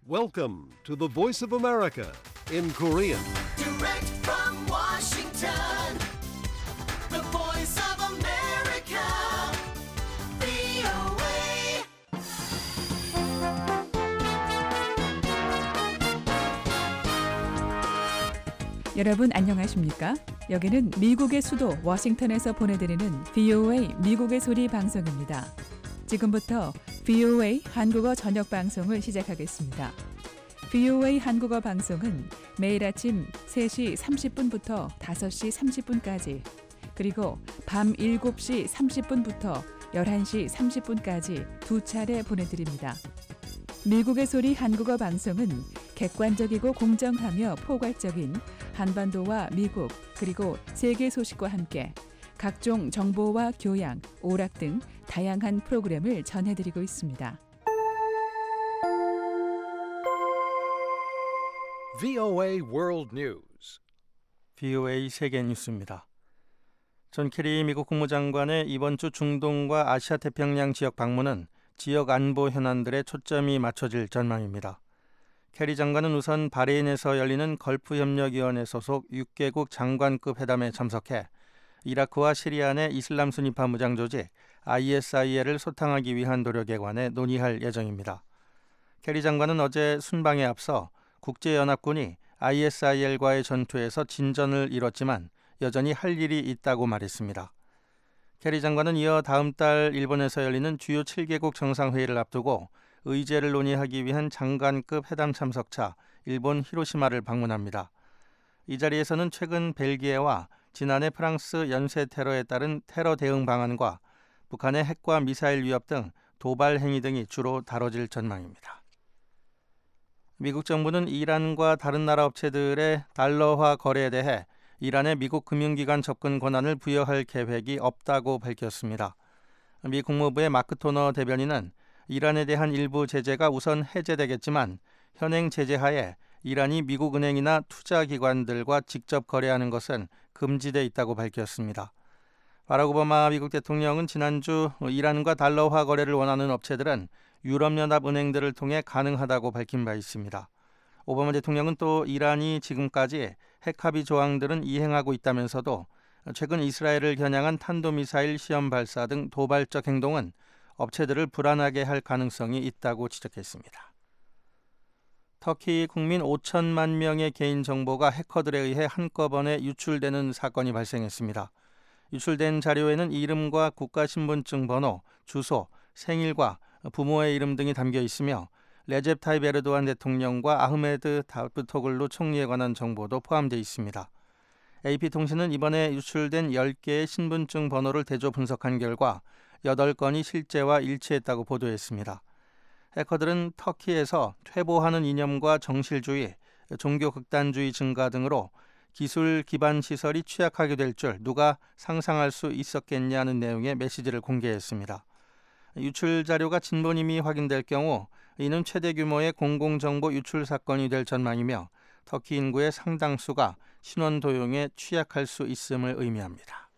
Welcome to the Voice of America in Korean. Direct from Washington, the Voice of America, VOA. 여러분 안녕하십니까? 여기는 미국의 수도 워싱턴에서 보내드리는 VOA 미국의 소리 방송입니다. 지금부터 VOA 한국어 저녁 방송을 시작하겠습니다. VOA 한국어 방송은 매일 아침 3시 30분부터 5시 30분까지 그리고 밤 7시 30분부터 11시 30분까지 두 차례 보내드립니다. 미국의 소리 한국어 방송은 객관적이고 공정하며 포괄적인 한반도와 미국 그리고 세계 소식과 함께 각종 정보와 교양, 오락 등 다양한 프로그램을 전해드리고 있습니다. VOA World News. VOA 세계 뉴스입니다. 존 케리 미국 국무장관의 이번 주 중동과 아시아 태평양 지역 방문은 지역 안보 현안들에 초점이 맞춰질 전망입니다. 케리 장관은 우선 바레인에서 열리는 걸프협력위원회 소속 6개국 장관급 회담에 참석해 이라크와 시리아 내 이슬람 순위파 무장 조직 ISIL을 소탕하기 위한 노력에 관해 논의할 예정입니다. 케리 장관은 어제 순방에 앞서 국제연합군이 ISIL과의 전투에서 진전을 이뤘지만 여전히 할 일이 있다고 말했습니다. 케리 장관은 이어 다음 달 일본에서 열리는 주요 7개국 정상회의를 앞두고 의제를 논의하기 위한 장관급 회담 참석차 일본 히로시마를 방문합니다. 이 자리에서는 최근 벨기에와 지난해 프랑스 연쇄 테러에 따른 테러 대응 방안과 북한의 핵과 미사일 위협 등 도발 행위 등이 주로 다뤄질 전망입니다. 미국 정부는 이란과 다른 나라 업체들의 달러화 거래에 대해 이란의 미국 금융기관 접근 권한을 부여할 계획이 없다고 밝혔습니다. 미 국무부의 마크 토너 대변인은 이란에 대한 일부 제재가 우선 해제되겠지만 현행 제재 하에 이란이 미국 은행이나 투자기관들과 직접 거래하는 것은 금지돼 있다고 밝혔습니다. 바락 오바마 미국 대통령은 지난주 이란과 달러화 거래를 원하는 업체들은 유럽연합 은행들을 통해 가능하다고 밝힌 바 있습니다. 오바마 대통령은 또 이란이 지금까지 핵합의 조항들은 이행하고 있다면서도 최근 이스라엘을 겨냥한 탄도미사일 시험 발사 등 도발적 행동은 업체들을 불안하게 할 가능성이 있다고 지적했습니다. 터키 국민 5천만 명의 개인정보가 해커들에 의해 한꺼번에 유출되는 사건이 발생했습니다. 유출된 자료에는 이름과 국가신분증 번호, 주소, 생일과 부모의 이름 등이 담겨 있으며 레제프 타이프 에르도안 대통령과 아흐메드 다부토글루 총리에 관한 정보도 포함되어 있습니다. AP통신은 이번에 유출된 10개의 신분증 번호를 대조 분석한 결과 8건이 실제와 일치했다고 보도했습니다. 해커들은 터키에서 퇴보하는 이념과 정실주의, 종교 극단주의 증가 등으로 기술 기반 시설이 취약하게 될 줄 누가 상상할 수 있었겠냐는 내용의 메시지를 공개했습니다. 유출 자료가 진본임이 확인될 경우 이는 최대 규모의 공공정보 유출 사건이 될 전망이며 터키 인구의 상당수가 신원 도용에 취약할 수 있음을 의미합니다.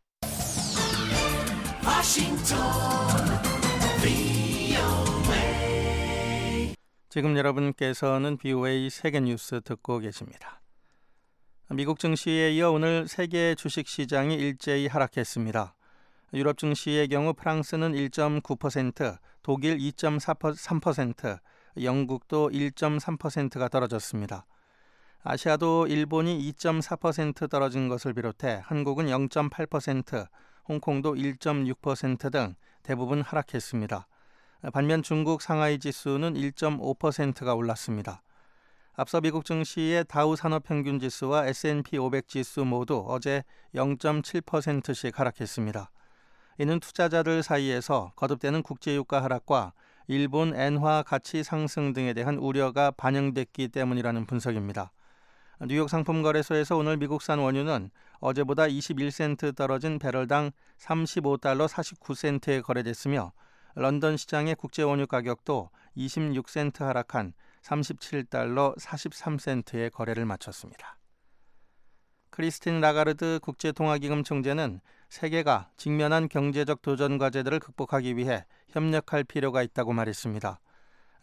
지금 여러분께서는 VOA 세계 뉴스 듣고 계십니다. 미국 증시에 이어 오늘 세계 주식시장이 일제히 하락했습니다. 유럽 증시의 경우 프랑스는 1.9%, 독일 2.3%, 영국도 1.3%가 떨어졌습니다. 아시아도 일본이 2.4% 떨어진 것을 비롯해 한국은 0.8%, 홍콩도 1.6% 등 대부분 하락했습니다. 반면 중국 상하이 지수는 1.5%가 올랐습니다. 앞서 미국 증시의 다우 산업평균지수와 S&P 500 지수 모두 어제 0.7%씩 하락했습니다. 이는 투자자들 사이에서 거듭되는 국제유가 하락과 일본 엔화 가치 상승 등에 대한 우려가 반영됐기 때문이라는 분석입니다. 뉴욕 상품거래소에서 오늘 미국산 원유는 어제보다 21센트 떨어진 배럴당 35달러 49센트에 거래됐으며 런던 시장의 국제원유 가격도 26센트 하락한 37달러 43센트에 거래를 마쳤습니다. 크리스틴 라가르드 국제통화기금 총재는 세계가 직면한 경제적 도전 과제들을 극복하기 위해 협력할 필요가 있다고 말했습니다.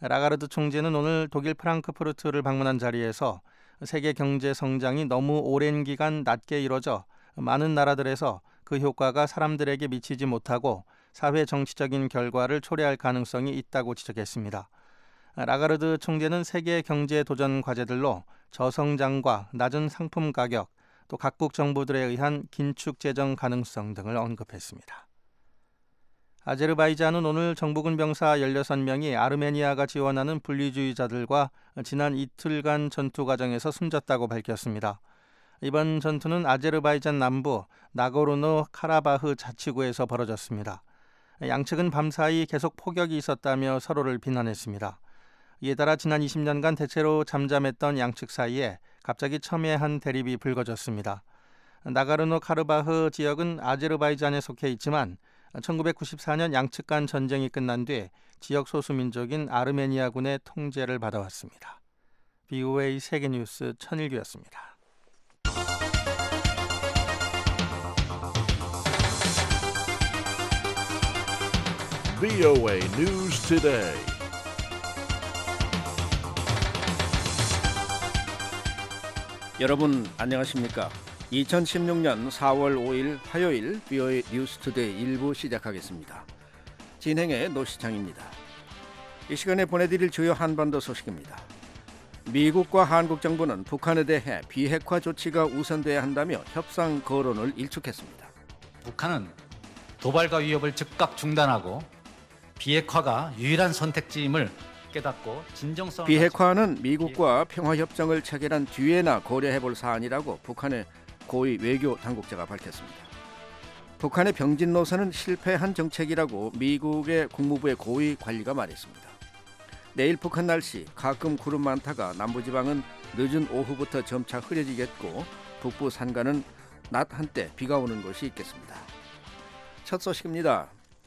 라가르드 총재는 오늘 독일 프랑크푸르트를 방문한 자리에서 세계 경제 성장이 너무 오랜 기간 낮게 이뤄져 많은 나라들에서 그 효과가 사람들에게 미치지 못하고 사회 정치적인 결과를 초래할 가능성이 있다고 지적했습니다. 라가르드 총재는 세계 경제 도전 과제들로 저성장과 낮은 상품 가격, 또 각국 정부들에 의한 긴축 재정 가능성 등을 언급했습니다. 아제르바이잔은 오늘 정부군 병사 16명이 아르메니아가 지원하는 분리주의자들과 지난 이틀간 전투 과정에서 숨졌다고 밝혔습니다. 이번 전투는 아제르바이잔 남부 나고르노 카라바흐 자치구에서 벌어졌습니다. 양측은 밤사이 계속 포격이 있었다며 서로를 비난했습니다. 이에 따라 지난 20년간 대체로 잠잠했던 양측 사이에 갑자기 첨예한 대립이 불거졌습니다. 나고르노 카르바흐 지역은 아제르바이잔에 속해 있지만 1994년 양측 간 전쟁이 끝난 뒤 지역 소수민족인 아르메니아군의 통제를 받아왔습니다. BOA 세계뉴스 천일규였습니다. VOA News Today. 여러분 안녕하십니까? 2016년 4월 5일 화요일 VOA 뉴스투데이 1부 시작하겠습니다. 진행의 노시창입니다. 이 시간에 보내드릴 주요 한반도 소식입니다. 미국과 한국 정부는 북한에 대해 비핵화 조치가 우선돼야 한다며 협상 거론을 일축했습니다. 북한은 도발과 위협을 즉각 중단하고 비핵화가 유일한 선택지임을 깨닫고 진정성을 비핵화는 미국과 평화협정을 체결한 뒤에나 고려해볼 사안이라고 북한의 고위 외교 당국자가 밝혔습니다. 북한의 병진 노선은 실패한 정책이라고 미국의 국무부의 고위 관리가 말했습니다. 내일 북한 날씨 가끔 구름 많다가 남부지방은 늦은 오후부터 점차 흐려지겠고 북부 산간은 낮 한때 비가 오는 곳이 있겠습니다. 첫 소식입니다.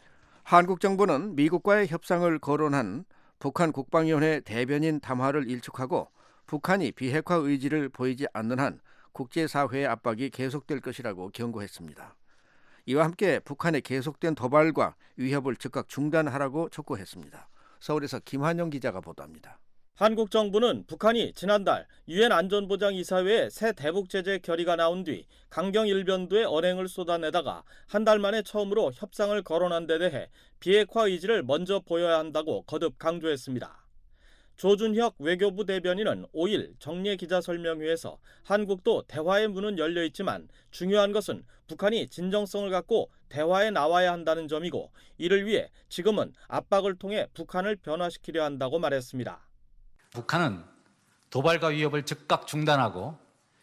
한국 정부는 미국과의 협상을 거론한 북한 국방위원회 대변인 담화를 일축하고 북한이 비핵화 의지를 보이지 않는 한 국제사회의 압박이 계속될 것이라고 경고했습니다. 이와 함께 북한의 계속된 도발과 위협을 즉각 중단하라고 촉구했습니다. 서울에서 김한영 기자가 보도합니다. 한국 정부는 북한이 지난달 유엔 안전보장이사회에 새 대북 제재 결의가 나온 뒤 강경 일변도의 언행을 쏟아내다가 한 달 만에 처음으로 협상을 거론한 데 대해 비핵화 의지를 먼저 보여야 한다고 거듭 강조했습니다. 조준혁 외교부 대변인은 5일 정례 기자설명회에서 한국도 대화의 문은 열려 있지만 중요한 것은 북한이 진정성을 갖고 대화에 나와야 한다는 점이고 이를 위해 지금은 압박을 통해 북한을 변화시키려 한다고 말했습니다. 북한은 도발과 위협을 즉각 중단하고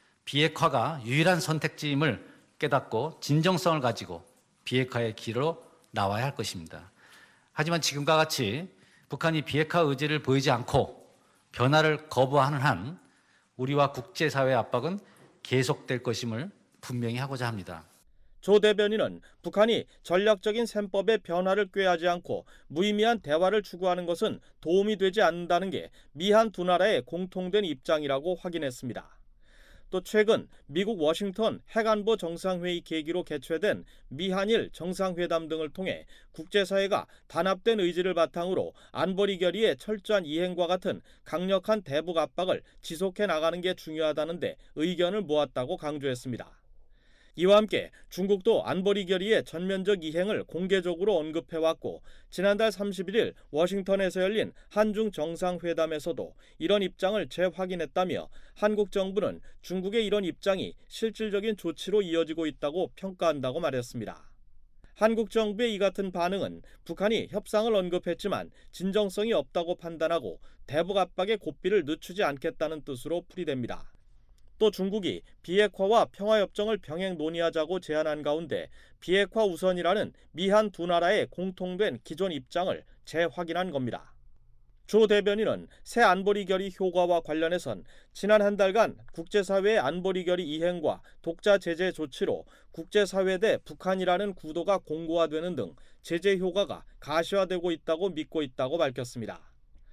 비핵화가 유일한 선택지임을 깨닫고 진정성을 가지고 비핵화의 길로 나와야 할 것입니다. 하지만 지금과 같이 북한이 비핵화 의지를 보이지 않고 변화를 거부하는 한 우리와 국제사회의 압박은 계속될 것임을 분명히 하고자 합니다. 조 대변인은 북한이 전략적인 셈법의 변화를 꾀하지 않고 무의미한 대화를 추구하는 것은 도움이 되지 않는다는 게 미한 두 나라의 공통된 입장이라고 확인했습니다. 또 최근 미국 워싱턴 핵안보 정상회의 계기로 개최된 미한일 정상회담 등을 통해 국제사회가 단합된 의지를 바탕으로 안보리 결의의 철저한 이행과 같은 강력한 대북 압박을 지속해 나가는 게 중요하다는 데 의견을 모았다고 강조했습니다. 이와 함께 중국도 안보리 결의의 전면적 이행을 공개적으로 언급해왔고 지난달 31일 워싱턴에서 열린 한중 정상회담에서도 이런 입장을 재확인했다며 한국 정부는 중국의 이런 입장이 실질적인 조치로 이어지고 있다고 평가한다고 말했습니다. 한국 정부의 이 같은 반응은 북한이 협상을 언급했지만 진정성이 없다고 판단하고 대북 압박의 고삐를 늦추지 않겠다는 뜻으로 풀이됩니다. 또 중국이 비핵화와 평화협정을 병행 논의하자고 제안한 가운데 비핵화 우선이라는 미한 두 나라의 공통된 기존 입장을 재확인한 겁니다. 조 대변인은 새 안보리 결의 효과와 관련해선 지난 한 달간 국제사회의 안보리 결의 이행과 독자 제재 조치로 국제사회 대 북한이라는 구도가 공고화되는 등 제재 효과가 가시화되고 있다고 믿고 있다고 밝혔습니다.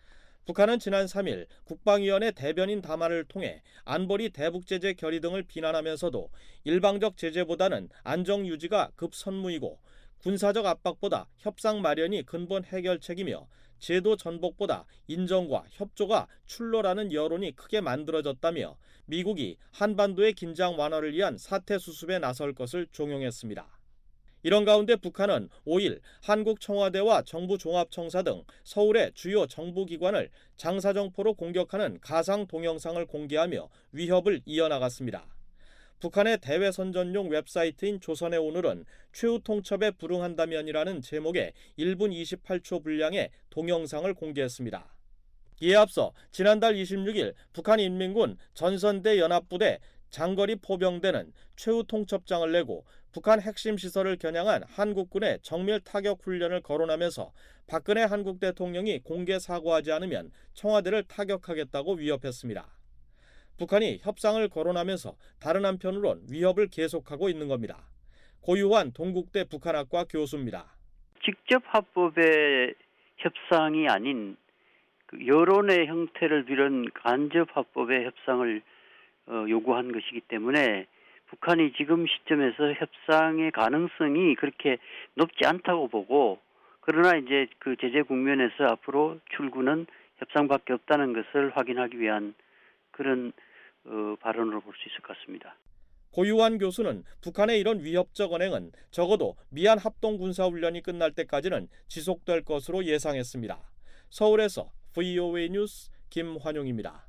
북한은 지난 3일 국방위원회 대변인 담화를 통해 안보리 대북제재 결의 등을 비난하면서도 일방적 제재보다는 안정 유지가 급선무이고 군사적 압박보다 협상 마련이 근본 해결책이며 제도 전복보다 인정과 협조가 출로라는 여론이 크게 만들어졌다며 미국이 한반도의 긴장 완화를 위한 사태 수습에 나설 것을 종용했습니다. 이런 가운데 북한은 5일 한국 청와대와 정부 종합청사 등 서울의 주요 정부기관을 장사정포로 공격하는 가상 동영상을 공개하며 위협을 이어나갔습니다. 북한의 대외 선전용 웹사이트인 조선의 오늘은 최후 통첩에 불응한다면이라는 제목의 1분 28초 분량의 동영상을 공개했습니다. 이에 앞서 지난달 26일 북한인민군 전선대 연합부대 장거리 포병대는 최후 통첩장을 내고 북한 핵심 시설을 겨냥한 한국군의 정밀 타격 훈련을 거론하면서 박근혜 한국 대통령이 공개 사과하지 않으면 청와대를 타격하겠다고 위협했습니다. 북한이 협상을 거론하면서 다른 한편으론 위협을 계속하고 있는 겁니다. 고유환 동국대 북한학과 교수입니다. 직접 합법의 협상이 아닌 여론의 형태를 띨은 간접 합법의 협상을 요구한 것이기 때문에 북한이 지금 시점에서 협상의 가능성이 그렇게 높지 않다고 보고, 그러나 이제 그 제재 국면에서 앞으로 출구는 협상밖에 없다는 것을 확인하기 위한 그런 발언으로 볼 수 있을 것 같습니다. 고유환 교수는 북한의 이런 위협적 언행은 적어도 미한 합동군사훈련이 끝날 때까지는 지속될 것으로 예상했습니다. 서울에서 VOA 뉴스 김환용입니다.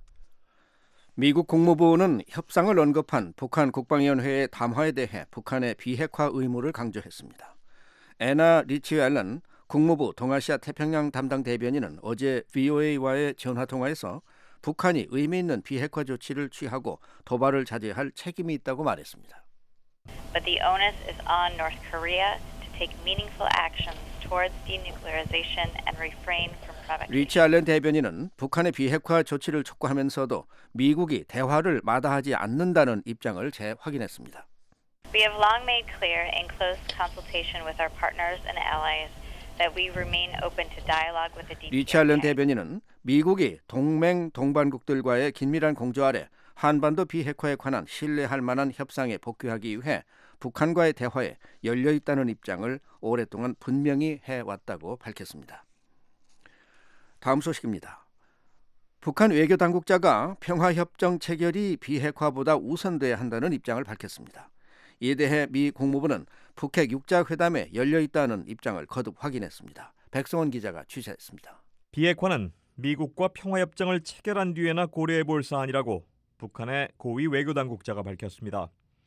미국 국무부는 협상을 언급한 북한 국방위원회의 담화에 대해 북한의 비핵화 의무를 강조했습니다. 애나 리치 앨런 국무부 동아시아 태평양 담당 대변인은 어제 VOA와의 전화통화에서 북한이 의미 있는 비핵화 조치를 취하고 도발을 자제할 책임이 있다고 말했습니다. But the onus is on North Korea to take meaningful actions towards denuclearization and refrain from provocation. 리치 알렌 대변인은 북한의 비핵화 조치를 촉구하면서도 미국이 대화를 마다하지 않는다는 입장을 재확인했습니다. We have long made clear in close consultation with our partners and allies that we remain open to dialogue with the DPRK. 리치 알렌 대변인은 미국이 동맹 동반국들과의 긴밀한 공조 아래 한반도 비핵화에 관한 신뢰할 만한 협상에 복귀하기 위해 북한과의 대화에 열려 있다는 입장을 오랫동안 분명히 해왔다고 밝혔습니다. 다음 소식입니다. 북한 외교당국자가 평화협정 체결이 비핵화보다 우선돼야 한다는 입장을 밝혔습니다. 이에 대해 미 국무부는 북핵 6자 회담에 열려 있다는 입장을 거듭 확인했습니다. 백성원 기자가 취재했습니다. 비핵화는 미국과 평화협정을 체결한 뒤에나 고려해볼 사안이라고 북한의 고위 외교당국자가 밝혔습니다.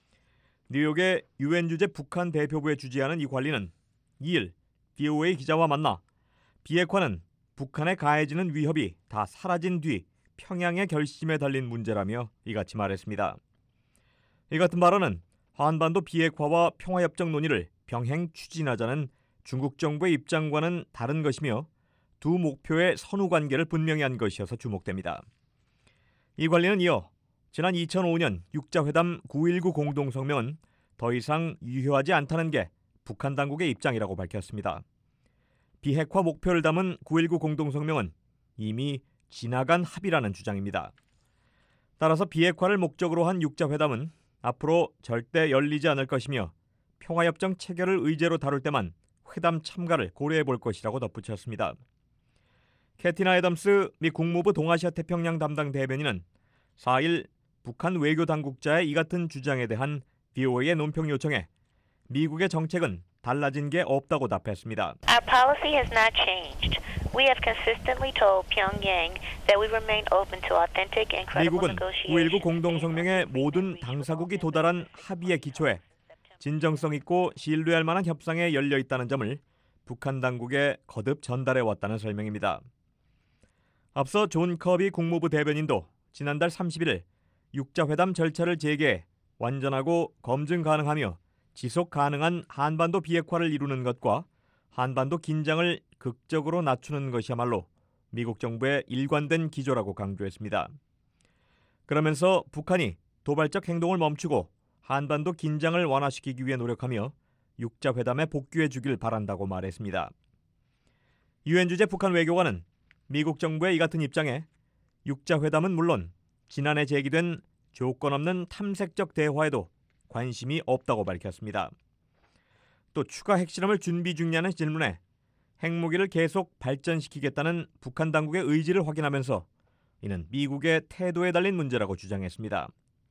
뉴욕의 유엔 주재 북한 대표부에 주재하는 이 관리는 2일 VOA 기자와 만나 비핵화는 북한에 가해지는 위협이 다 사라진 뒤 평양의 결심에 달린 문제라며 이같이 말했습니다. 이 같은 발언은 한반도 비핵화와 평화협정 논의를 병행 추진하자는 중국 정부의 입장과는 다른 것이며 두 목표의 선후 관계를 분명히 한 것이어서 주목됩니다. 이 관리는 이어 지난 2005년 6자 회담 9.19 공동성명은 더 이상 유효하지 않다는 게 북한 당국의 입장이라고 밝혔습니다. 비핵화 목표를 담은 9.19 공동성명은 이미 지나간 합의라는 주장입니다. 따라서 비핵화를 목적으로 한 6자 회담은 앞으로 절대 열리지 않을 것이며 평화협정 체결을 의제로 다룰 때만 회담 참가를 고려해 볼 것이라고 덧붙였습니다. 캐티나 애덤스 미 국무부 동아시아 태평양 담당 대변인은 4일 북한 외교당국자의 이 같은 주장에 대한 VOA의 논평 요청에 미국의 정책은 달라진 게 없다고 답했습니다. Our policy has not changed. We have consistently told Pyongyang that we remain open to authentic and credible 미국은 negotiations. 9.19 공동성명의 모든 당사국이 도달한 합의의 기초에 진정성 있고 신뢰할 만한 협상에 열려 있다는 점을 북한 당국에 거듭 전달해 왔다는 설명입니다. 앞서 존 커비 국무부 대변인도 지난달 31일 6자 회담 절차를 재개해 완전하고 검증 가능하며 지속 가능한 한반도 비핵화를 이루는 것과 한반도 긴장을 극적으로 낮추는 것이야말로 미국 정부의 일관된 기조라고 강조했습니다. 그러면서 북한이 도발적 행동을 멈추고 한반도 긴장을 완화시키기 위해 노력하며 6자 회담에 복귀해 주길 바란다고 말했습니다. 유엔 주재 북한 외교관은 미국 정부의 이 같은 입장에 6자 회담은 물론 지난해 제기된 조건 없는 탐색적 대화에도 관심이 없다고 밝혔습니다. 또 추가 핵실험을 준비 중이냐는 질문에 핵무기를 계속 발전시키겠다는 북한 당국의 의지를 확인하면서 이는 미국의 태도에 달린 문제라고 주장했습니다.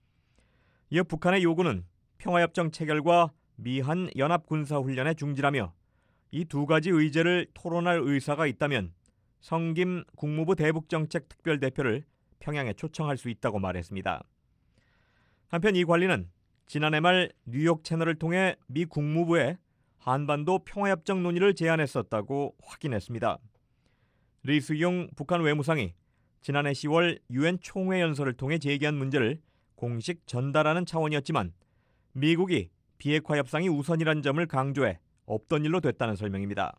이어 북한의 요구는 평화협정 체결과 미한 연합군사훈련에 중지라며 이 두 가지 의제를 토론할 의사가 있다면 성김 국무부 대북정책특별대표를 평양에 초청할 수 있다고 말했습니다. 한편 이 관리는 지난해 말 뉴욕 채널을 통해 미 국무부에 한반도 평화협정 논의를 제안했었다고 확인했습니다. 리수용 북한 외무상이 지난해 10월 유엔 총회 연설을 통해 제기한 문제를 공식 전달하는 차원이었지만 미국이 비핵화 협상이 우선이라는 점을 강조해 없던 일로 됐다는 설명입니다.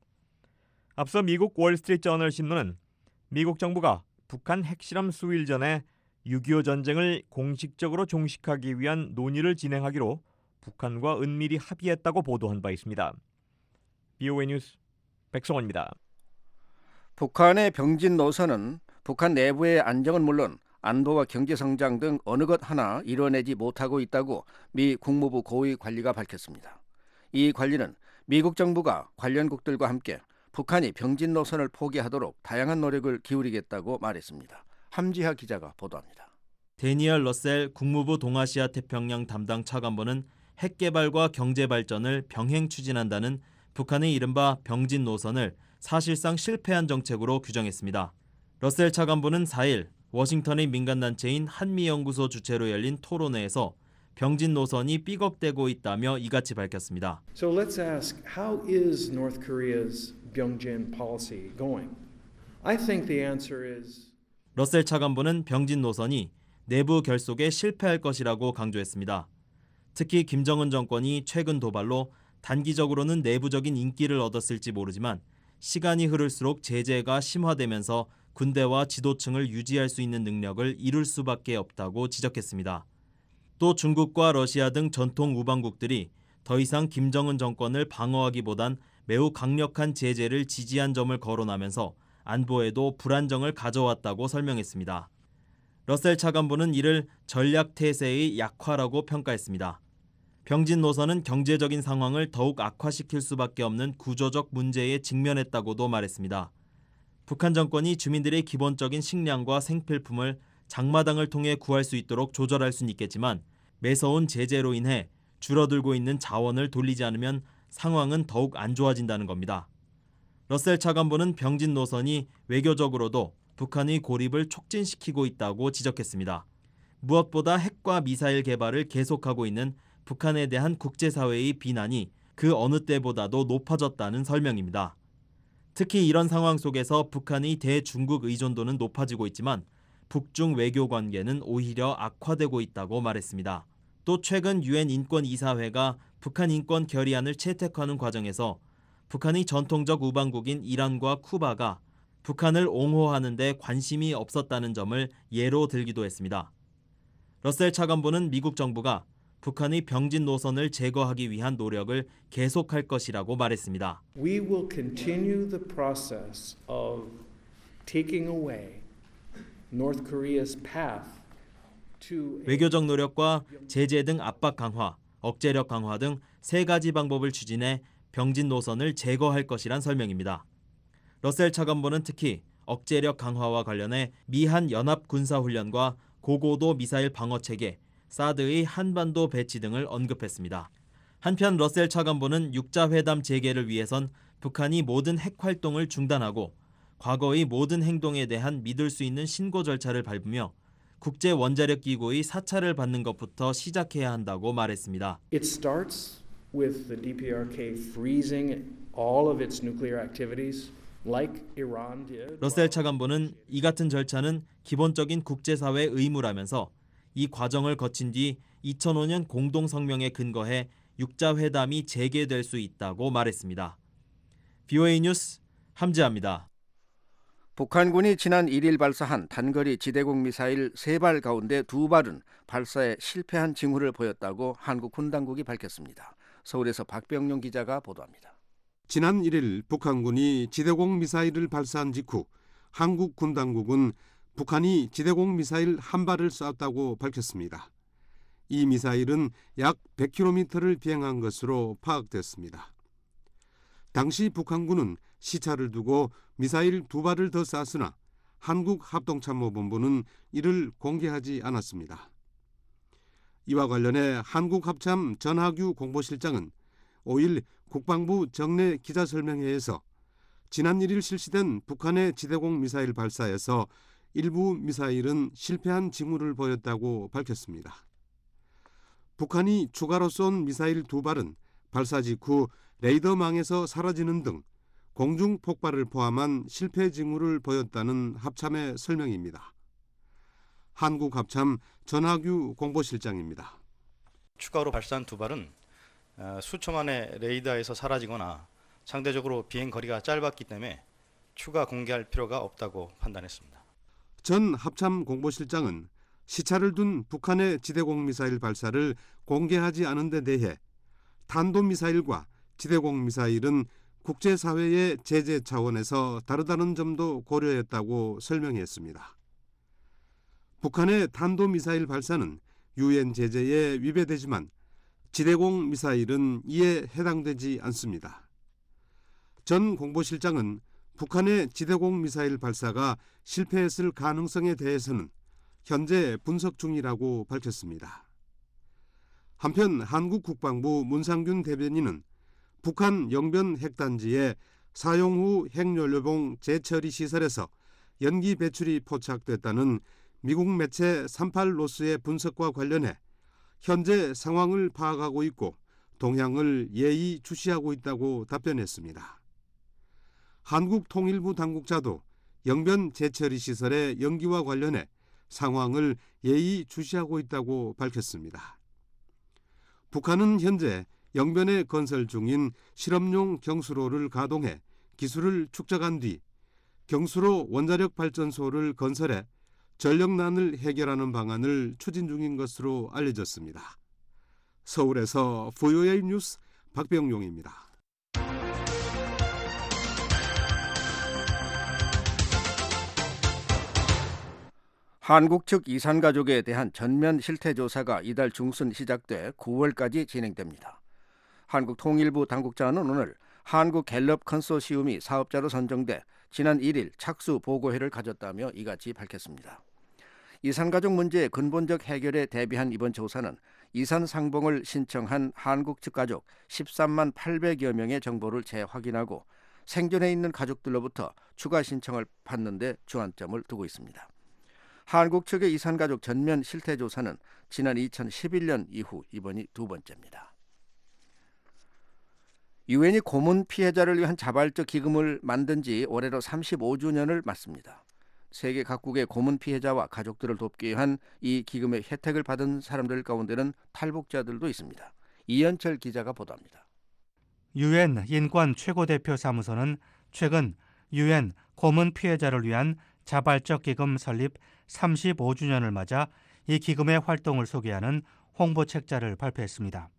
앞서 미국 월스트리트저널 신문은 미국 정부가 북한 핵실험 수일 전에 6.25 전쟁을 공식적으로 종식하기 위한 논의를 진행하기로 북한과 은밀히 합의했다고 보도한 바 있습니다. BOA 뉴스 백성원입니다. 북한의 병진 노선은 북한 내부의 안정은 물론 안보와 경제성장 등 어느 것 하나 이뤄내지 못하고 있다고 미 국무부 고위 관리가 밝혔습니다. 이 관리는 미국 정부가 관련국들과 함께 북한이 병진 노선을 포기하도록 다양한 노력을 기울이겠다고 말했습니다. 함지하 기자가 보도합니다. 데니얼 러셀 국무부 동아시아 태평양 담당 차관보는 핵 개발과 경제 발전을 병행 추진한다는 북한의 이른바 병진 노선을 사실상 실패한 정책으로 규정했습니다. 러셀 차관보는 4일 워싱턴의 민간단체인 한미연구소 주최로 열린 토론회에서 병진 노선이 삐걱대고 있다며 이같이 밝혔습니다. So let's ask, how is North Korea's Byungjin policy going? I think the answer is 러셀 차관보는 병진 노선이 내부 결속에 실패할 것이라고 강조했습니다. 특히 김정은 정권이 최근 도발로 단기적으로는 내부적인 인기를 얻었을지 모르지만 시간이 흐를수록 제재가 심화되면서 군대와 지도층을 유지할 수 있는 능력을 이룰 수밖에 없다고 지적했습니다. 또 중국과 러시아 등 전통 우방국들이 더 이상 김정은 정권을 방어하기보단 매우 강력한 제재를 지지한 점을 거론하면서 안보에도 불안정을 가져왔다고 설명했습니다. 러셀 차관보는 이를 전략 태세의 약화라고 평가했습니다. 병진 노선은 경제적인 상황을 더욱 악화시킬 수밖에 없는 구조적 문제에 직면했다고도 말했습니다. 북한 정권이 주민들의 기본적인 식량과 생필품을 장마당을 통해 구할 수 있도록 조절할 수는 있겠지만 매서운 제재로 인해 줄어들고 있는 자원을 돌리지 않으면 상황은 더욱 안 좋아진다는 겁니다. 러셀 차관보는 병진 노선이 외교적으로도 북한의 고립을 촉진시키고 있다고 지적했습니다. 무엇보다 핵과 미사일 개발을 계속하고 있는 북한에 대한 국제사회의 비난이 그 어느 때보다도 높아졌다는 설명입니다. 특히 이런 상황 속에서 북한의 대중국 의존도는 높아지고 있지만 북중 외교 관계는 오히려 악화되고 있다고 말했습니다. 또 최근 유엔 인권이사회가 북한 인권 결의안을 채택하는 과정에서 북한의 전통적 우방국인 이란과 쿠바가 북한을 옹호하는 데 관심이 없었다는 점을 예로 들기도 했습니다. 러셀 차관보는 미국 정부가 북한의 병진 노선을 제거하기 위한 노력을 계속할 것이라고 말했습니다. we will continue the process of taking away North Korea's path to 외교적 노력과 제재 등 압박 강화, 억제력 강화 등 세 가지 방법을 추진해 병진 노선을 제거할 것이란 설명입니다. 러셀 차관보는 특히 억제력 강화와 관련해 미한 연합 군사훈련과 고고도 미사일 방어체계, 사드의 한반도 배치 등을 언급했습니다. 한편 러셀 차관보는 육자회담 재개를 위해선 북한이 모든 핵 활동을 중단하고 과거의 모든 행동에 대한 믿을 수 있는 신고 절차를 밟으며 국제원자력기구의 사찰을 받는 것부터 시작해야 한다고 말했습니다. It starts with the DPRK freezing all of its nuclear activities like Iran did. 러셀 차관보는 이 같은 절차는 기본적인 국제사회 의무라면서 이 과정을 거친 뒤 2005년 공동성명에 근거해 육자회담이 재개될 수 있다고 말했습니다. BOA 뉴스 함지아입니다. 북한군이 지난 1일 발사한 단거리 지대공 미사일 3발 가운데 2발은 발사에 실패한 징후를 보였다고 한국 군 당국이 밝혔습니다. 서울에서 박병용 기자가 보도합니다. 지난 1일 북한군이 지대공 미사일을 발사한 직후 한국 군 당국은 북한이 지대공 미사일 한 발을 쐈다고 밝혔습니다. 이 미사일은 약 100km를 비행한 것으로 파악됐습니다. 당시 북한군은 시차를 두고 미사일 2발을 더 쐈으나 한국합동참모본부는 이를 공개하지 않았습니다. 이와 관련해 한국합참 전하규 공보실장은 5일 국방부 정례 기자설명회에서 지난 1일 실시된 북한의 지대공 미사일 발사에서 일부 미사일은 실패한 징후를 보였다고 밝혔습니다. 북한이 추가로 쏜 미사일 2발은 발사 직후 레이더망에서 사라지는 등 공중 폭발을 포함한 실패 징후를 보였다는 합참의 설명입니다. 한국합참 전하규 공보실장입니다. 추가로 발사한 2발은 수초 만에 레이더에서 사라지거나 상대적으로 비행 거리가 짧았기 때문에 추가 공개할 필요가 없다고 판단했습니다. 전 합참 공보실장은 시차를 둔 북한의 지대공 미사일 발사를 공개하지 않은 데 대해 탄도미사일과 지대공 미사일은 국제사회의 제재 차원에서 다르다는 점도 고려했다고 설명했습니다. 북한의 탄도미사일 발사는 유엔 제재에 위배되지만 지대공 미사일은 이에 해당되지 않습니다. 전 공보실장은 북한의 지대공 미사일 발사가 실패했을 가능성에 대해서는 현재 분석 중이라고 밝혔습니다. 한편 한국 국방부 문상균 대변인은 북한 영변 핵단지의 사용 후 핵연료봉 재처리 시설에서 연기 배출이 포착됐다는 미국 매체 38로스의 분석과 관련해 현재 상황을 파악하고 있고 동향을 예의주시하고 있다고 답변했습니다. 한국통일부 당국자도 영변 재처리 시설의 연기와 관련해 상황을 예의주시하고 있다고 밝혔습니다. 북한은 현재 영변에 건설 중인 실험용 경수로를 가동해 기술을 축적한 뒤 경수로 원자력 발전소를 건설해 전력난을 해결하는 방안을 추진 중인 것으로 알려졌습니다. 서울에서 VOA 뉴스 박병용입니다. 한국 측 이산가족에 대한 전면 실태조사가 이달 중순 시작돼 9월까지 진행됩니다. 한국통일부 당국자는 오늘 한국갤럽 컨소시움이 사업자로 선정돼 지난 1일 착수 보고회를 가졌다며 이같이 밝혔습니다. 이산가족 문제의 근본적 해결에 대비한 이번 조사는 이산 상봉을 신청한 한국 측 가족 13만 800여 명의 정보를 재확인하고 생존해 있는 가족들로부터 추가 신청을 받는 데 주안점을 두고 있습니다. 한국 측의 이산가족 전면 실태조사는 지난 2011년 이후 이번이 두 번째입니다. 유엔이 고문 피해자를 위한 자발적 기금을 만든 지 올해로 35주년을 맞습니다. 세계 각국의 고문 피해자와 가족들을 돕기 위한 이 기금의 혜택을 받은 사람들 가운데는 탈북자들도 있습니다. 이현철 기자가 보도합니다. 유엔 인권 최고대표 사무소는 최근 유엔 고문 피해자를 위한 자발적 기금 설립 35주년을 맞아 이 기금의 활동을 소개하는 홍보 책자를 발표했습니다.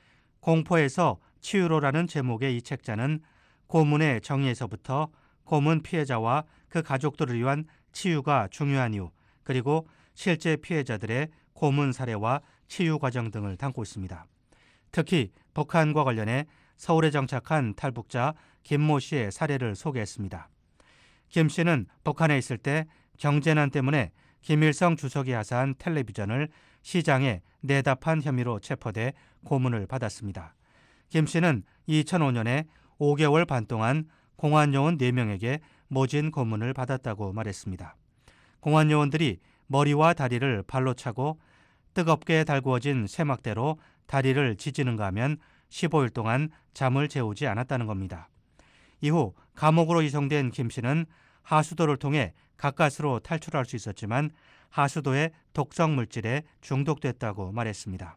공포에서 치유로라는 제목의 이 책자는 고문의 정의에서부터 고문 피해자와 그 가족들을 위한 치유가 중요한 이유, 그리고 실제 피해자들의 고문 사례와 치유 과정 등을 담고 있습니다. 특히 북한과 관련해 서울에 정착한 탈북자 김모 씨의 사례를 소개했습니다. 김 씨는 북한에 있을 때 경제난 때문에 김일성 주석이 하사한 텔레비전을 시장에 내답한 혐의로 체포돼 고문을 받았습니다. 김 씨는 2005년에 5개월 반 동안 공안요원 4명에게 모진 고문을 받았다고 말했습니다. 공안요원들이 머리와 다리를 발로 차고 뜨겁게 달구어진 쇠막대로 다리를 지지는가 하면 15일 동안 잠을 재우지 않았다는 겁니다. 이후 감옥으로 이송된 김 씨는 하수도를 통해 가까스로 탈출할 수 있었지만 하수도의 독성 물질에 중독됐다고 말했습니다.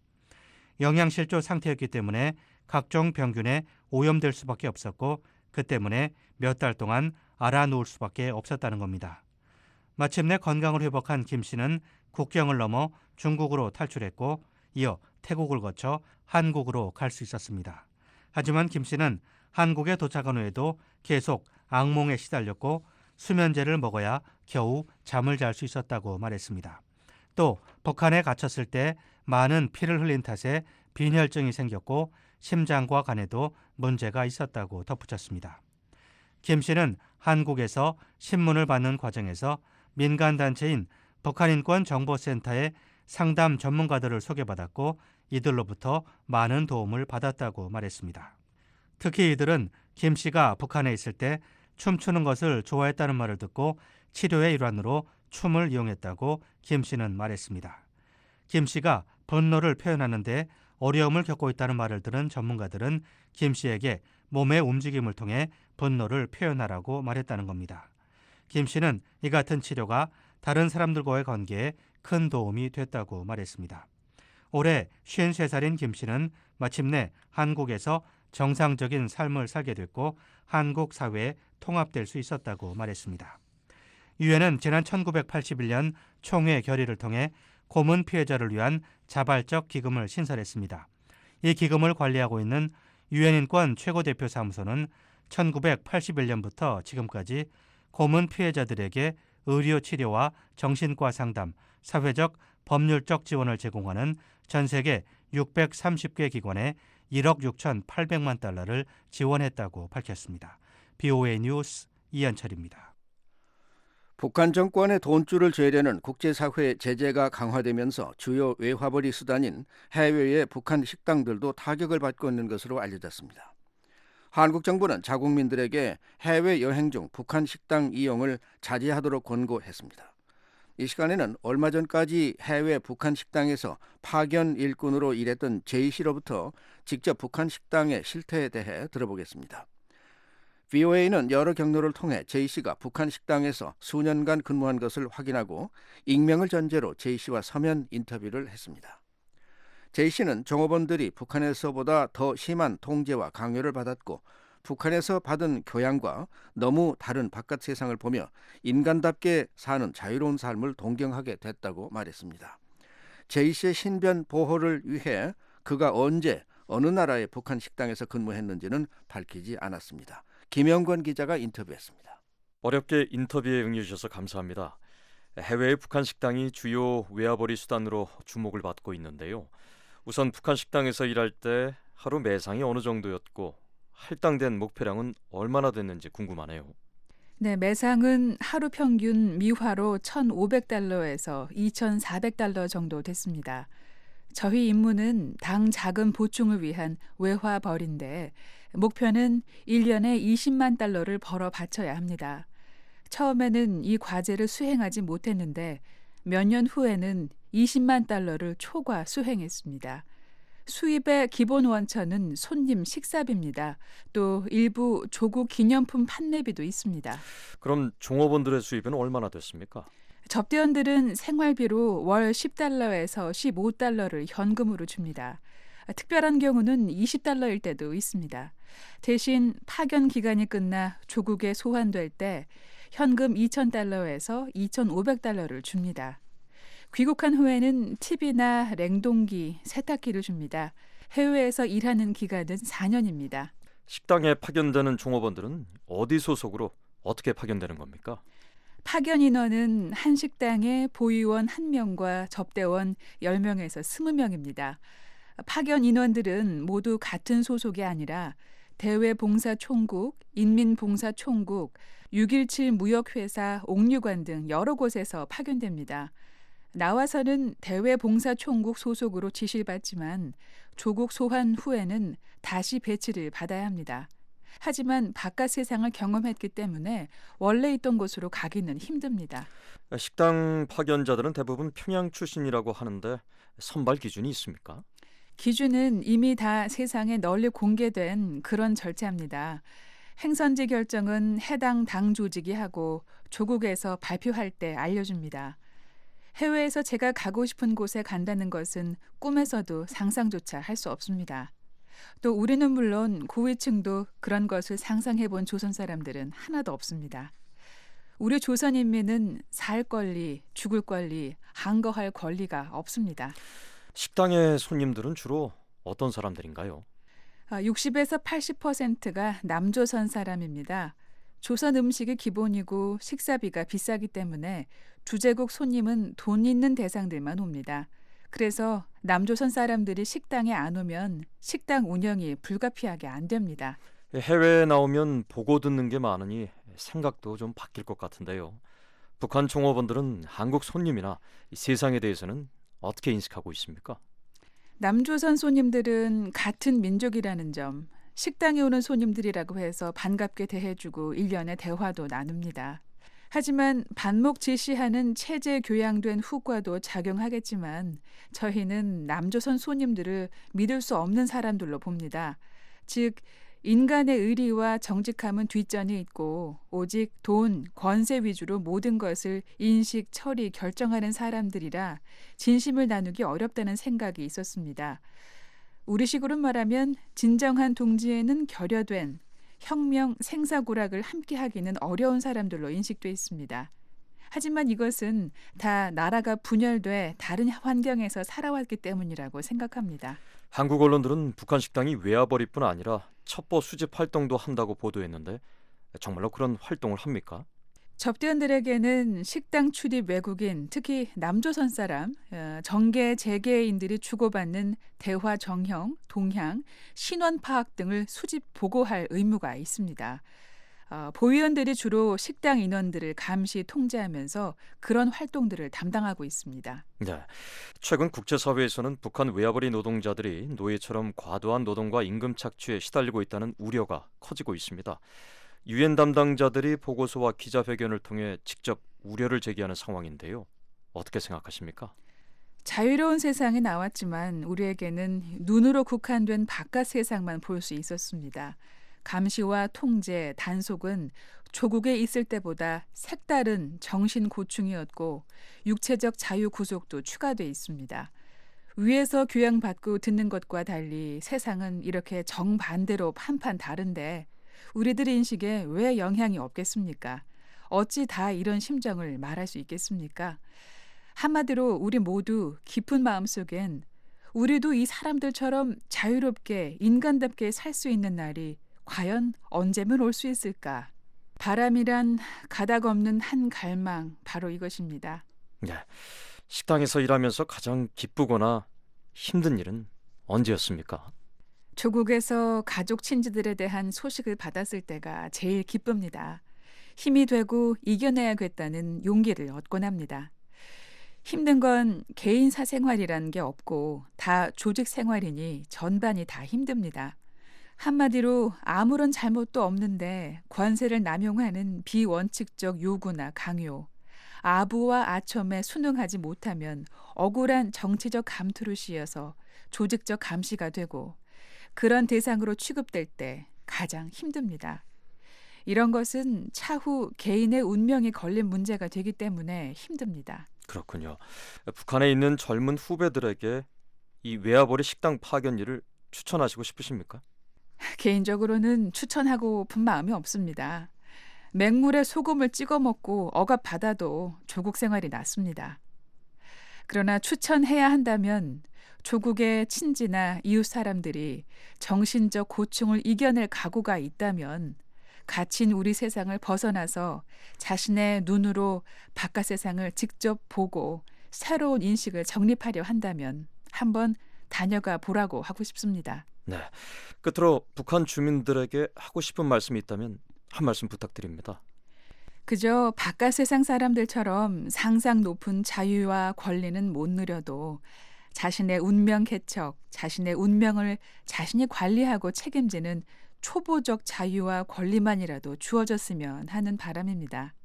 영양실조 상태였기 때문에 각종 병균에 오염될 수밖에 없었고 그 때문에 몇 달 동안 알아 누울 수밖에 없었다는 겁니다. 마침내 건강을 회복한 김 씨는 국경을 넘어 중국으로 탈출했고 이어 태국을 거쳐 한국으로 갈 수 있었습니다. 하지만 김 씨는 한국에 도착한 후에도 계속 악몽에 시달렸고 수면제를 먹어야 겨우 잠을 잘 수 있었다고 말했습니다. 또 북한에 갇혔을 때 많은 피를 흘린 탓에 빈혈증이 생겼고 심장과 간에도 문제가 있었다고 덧붙였습니다. 김 씨는 한국에서 신문을 받는 과정에서 민간단체인 북한인권정보센터의 상담 전문가들을 소개받았고 이들로부터 많은 도움을 받았다고 말했습니다. 특히 이들은 김 씨가 북한에 있을 때 춤추는 것을 좋아했다는 말을 듣고 치료의 일환으로 춤을 이용했다고 김 씨는 말했습니다. 김 씨가 분노를 표현하는 데 어려움을 겪고 있다는 말을 들은 전문가들은 김 씨에게 몸의 움직임을 통해 분노를 표현하라고 말했다는 겁니다. 김 씨는 이 같은 치료가 다른 사람들과의 관계에 큰 도움이 됐다고 말했습니다. 올해 53살인 김 씨는 마침내 한국에서 정상적인 삶을 살게 됐고 한국 사회에 통합될 수 있었다고 말했습니다. 유엔은 지난 1981년 총회 결의를 통해 고문 피해자를 위한 자발적 기금을 신설했습니다. 이 기금을 관리하고 있는 유엔 인권 최고대표 사무소는 1981년부터 지금까지 고문 피해자들에게 의료 치료와 정신과 상담, 사회적, 법률적 지원을 제공하는 전 세계 630개 기관에 1억 6,800만 달러를 지원했다고 밝혔습니다. BOA 뉴스 이현철입니다. 북한 정권의 돈줄을 죄려는 국제사회의 제재가 강화되면서 주요 외화벌이 수단인 해외의 북한 식당들도 타격을 받고 있는 것으로 알려졌습니다. 한국 정부는 자국민들에게 해외여행 중 북한 식당 이용을 자제하도록 권고했습니다. 이 시간에는 얼마 전까지 해외 북한 식당에서 파견 일꾼으로 일했던 제이 씨로부터 직접 북한 식당의 실태에 대해 들어보겠습니다. VOA는 여러 경로를 통해 제이 씨가 북한 식당에서 수년간 근무한 것을 확인하고 익명을 전제로 제이 씨와 서면 인터뷰를 했습니다. 제이 씨는 종업원들이 북한에서보다 더 심한 통제와 강요를 받았고 북한에서 받은 교양과 너무 다른 바깥 세상을 보며 인간답게 사는 자유로운 삶을 동경하게 됐다고 말했습니다. 제이 씨의 신변 보호를 위해 그가 언제 어느 나라의 북한 식당에서 근무했는지는 밝히지 않았습니다. 김영권 기자가 인터뷰했습니다. 어렵게 인터뷰에 응해주셔서 감사합니다. 해외의 북한 식당이 주요 외화벌이 수단으로 주목을 받고 있는데요. 우선 북한 식당에서 일할 때 하루 매상이 어느 정도였고 할당된 목표량은 얼마나 됐는지 궁금하네요. 네, 매상은 하루 평균 미화로 1,500달러에서 2,400달러 정도 됐습니다. 저희 임무는 당 자금 보충을 위한 외화벌인데 목표는 1년에 20만 달러를 벌어 바쳐야 합니다. 처음에는 이 과제를 수행하지 못했는데 몇 년 후에는 20만 달러를 초과 수행했습니다. 수입의 기본 원천은 손님 식사비입니다. 또 일부 조국 기념품 판매비도 있습니다. 그럼 종업원들의 수입은 얼마나 됐습니까? 접대원들은 생활비로 월 10달러에서 15달러를 현금으로 줍니다. 특별한 경우는 20달러일 때도 있습니다. 대신 파견 기간이 끝나 조국에 소환될 때 현금 2,000달러에서 2,500달러를 줍니다. 귀국한 후에는 팁이나 냉동기, 세탁기를 줍니다. 해외에서 일하는 기간은 4년입니다. 식당에 파견되는 종업원들은 어디 소속으로 어떻게 파견되는 겁니까? 파견 인원은 한 식당에 보위원 1명과 접대원 10명에서 20명입니다. 파견 인원들은 모두 같은 소속이 아니라 대외봉사총국, 인민봉사총국, 6.17 무역회사, 옥류관 등 여러 곳에서 파견됩니다. 나와서는 대외봉사총국 소속으로 지시를 받지만 조국 소환 후에는 다시 배치를 받아야 합니다. 하지만 바깥 세상을 경험했기 때문에 원래 있던 곳으로 가기는 힘듭니다. 식당 파견자들은 대부분 평양 출신이라고 하는데 선발 기준이 있습니까? 기준은 이미 다 세상에 널리 공개된 그런 절차입니다. 행선지 결정은 해당 당 조직이 하고 조국에서 발표할 때 알려줍니다. 해외에서 제가 가고 싶은 곳에 간다는 것은 꿈에서도 상상조차 할 수 없습니다. 또 우리는 물론 고위층도 그런 것을 상상해본 조선 사람들은 하나도 없습니다. 우리 조선 인민은 살 권리, 죽을 권리, 항거할 권리가 없습니다. 식당의 손님들은 주로 어떤 사람들인가요? 60에서 80%가 남조선 사람입니다. 조선 음식이 기본이고 식사비가 비싸기 때문에 주재국 손님은 돈 있는 대상들만 옵니다. 그래서 남조선 사람들이 식당에 안 오면 식당 운영이 불가피하게 안 됩니다. 해외에 나오면 보고 듣는 게 많으니 생각도 좀 바뀔 것 같은데요. 북한 종업원들은 한국 손님이나 이 세상에 대해서는 어떻게 인식하고 있습니까? 남조선 손님들은 같은 민족이라는 점, 식당에 오는 손님들이라고 해서 반갑게 대해주고 일련의 대화도 나눕니다. 하지만 반목 지시하는 체제 교양된 후과도 작용하겠지만 저희는 남조선 손님들을 믿을 수 없는 사람들로 봅니다. 즉 인간의 의리와 정직함은 뒷전에 있고 오직 돈, 권세 위주로 모든 것을 인식, 처리, 결정하는 사람들이라 진심을 나누기 어렵다는 생각이 있었습니다. 우리식으로 말하면 진정한 동지에는 결여된 혁명, 생사고락을 함께하기는 어려운 사람들로 인식돼 있습니다. 하지만 이것은 다 나라가 분열돼 다른 환경에서 살아왔기 때문이라고 생각합니다. 한국 언론들은 북한 식당이 외화벌이뿐 아니라 첩보 수집 활동도 한다고 보도했는데 정말로 그런 활동을 합니까? 접대원들에게는 식당 출입 외국인, 특히 남조선 사람, 정계 재계인들이 주고받는 대화 정형, 동향, 신원 파악 등을 수집 보고할 의무가 있습니다. 보위원들이 주로 식당 인원들을 감시 통제하면서 그런 활동들을 담당하고 있습니다. 네, 최근 국제사회에서는 북한 외화벌이 노동자들이 노예처럼 과도한 노동과 임금 착취에 시달리고 있다는 우려가 커지고 있습니다. 유엔 담당자들이 보고서와 기자회견을 통해 직접 우려를 제기하는 상황인데요. 어떻게 생각하십니까? 자유로운 세상에 나왔지만 우리에게는 눈으로 국한된 바깥 세상만 볼 수 있었습니다. 감시와 통제, 단속은 조국에 있을 때보다 색다른 정신 고충이었고 육체적 자유 구속도 추가돼 있습니다. 위에서 교양받고 듣는 것과 달리 세상은 이렇게 정반대로 판판 다른데 우리들 인식에 왜 영향이 없겠습니까? 어찌 다 이런 심정을 말할 수 있겠습니까? 한마디로 우리 모두 깊은 마음속엔 우리도 이 사람들처럼 자유롭게 인간답게 살 수 있는 날이 과연 언제면 올 수 있을까? 바람이란 가닥 없는 한 갈망, 바로 이것입니다. 네, 식당에서 일하면서 가장 기쁘거나 힘든 일은 언제였습니까? 조국에서 가족 친지들에 대한 소식을 받았을 때가 제일 기쁩니다. 힘이 되고 이겨내야겠다는 용기를 얻곤 합니다. 힘든 건 개인 사생활이라는 게 없고 다 조직 생활이니 전반이 다 힘듭니다. 한마디로 아무런 잘못도 없는데 권세를 남용하는 비원칙적 요구나 강요, 아부와 아첨에 순응하지 못하면 억울한 정치적 감투를 씌어서 조직적 감시가 되고 그런 대상으로 취급될 때 가장 힘듭니다. 이런 것은 차후 개인의 운명이 걸린 문제가 되기 때문에 힘듭니다. 그렇군요. 북한에 있는 젊은 후배들에게 이 외화벌이 식당 파견 일을 추천하시고 싶으십니까? 개인적으로는 추천하고픈 마음이 없습니다. 맹물에 소금을 찍어 먹고 억압받아도 조국 생활이 낫습니다. 그러나 추천해야 한다면 조국의 친지나 이웃 사람들이 정신적 고충을 이겨낼 각오가 있다면 갇힌 우리 세상을 벗어나서 자신의 눈으로 바깥 세상을 직접 보고 새로운 인식을 정립하려 한다면 한번 다녀가 보라고 하고 싶습니다. 네, 끝으로 북한 주민들에게 하고 싶은 말씀이 있다면 한 말씀 부탁드립니다. 그저 바깥 세상 사람들처럼 상상 높은 자유와 권리는 못 누려도 자신의 운명 개척, 자신의 운명을 자신이 관리하고 책임지는 초보적 자유와 권리만이라도 주어졌으면 하는 바람입니다.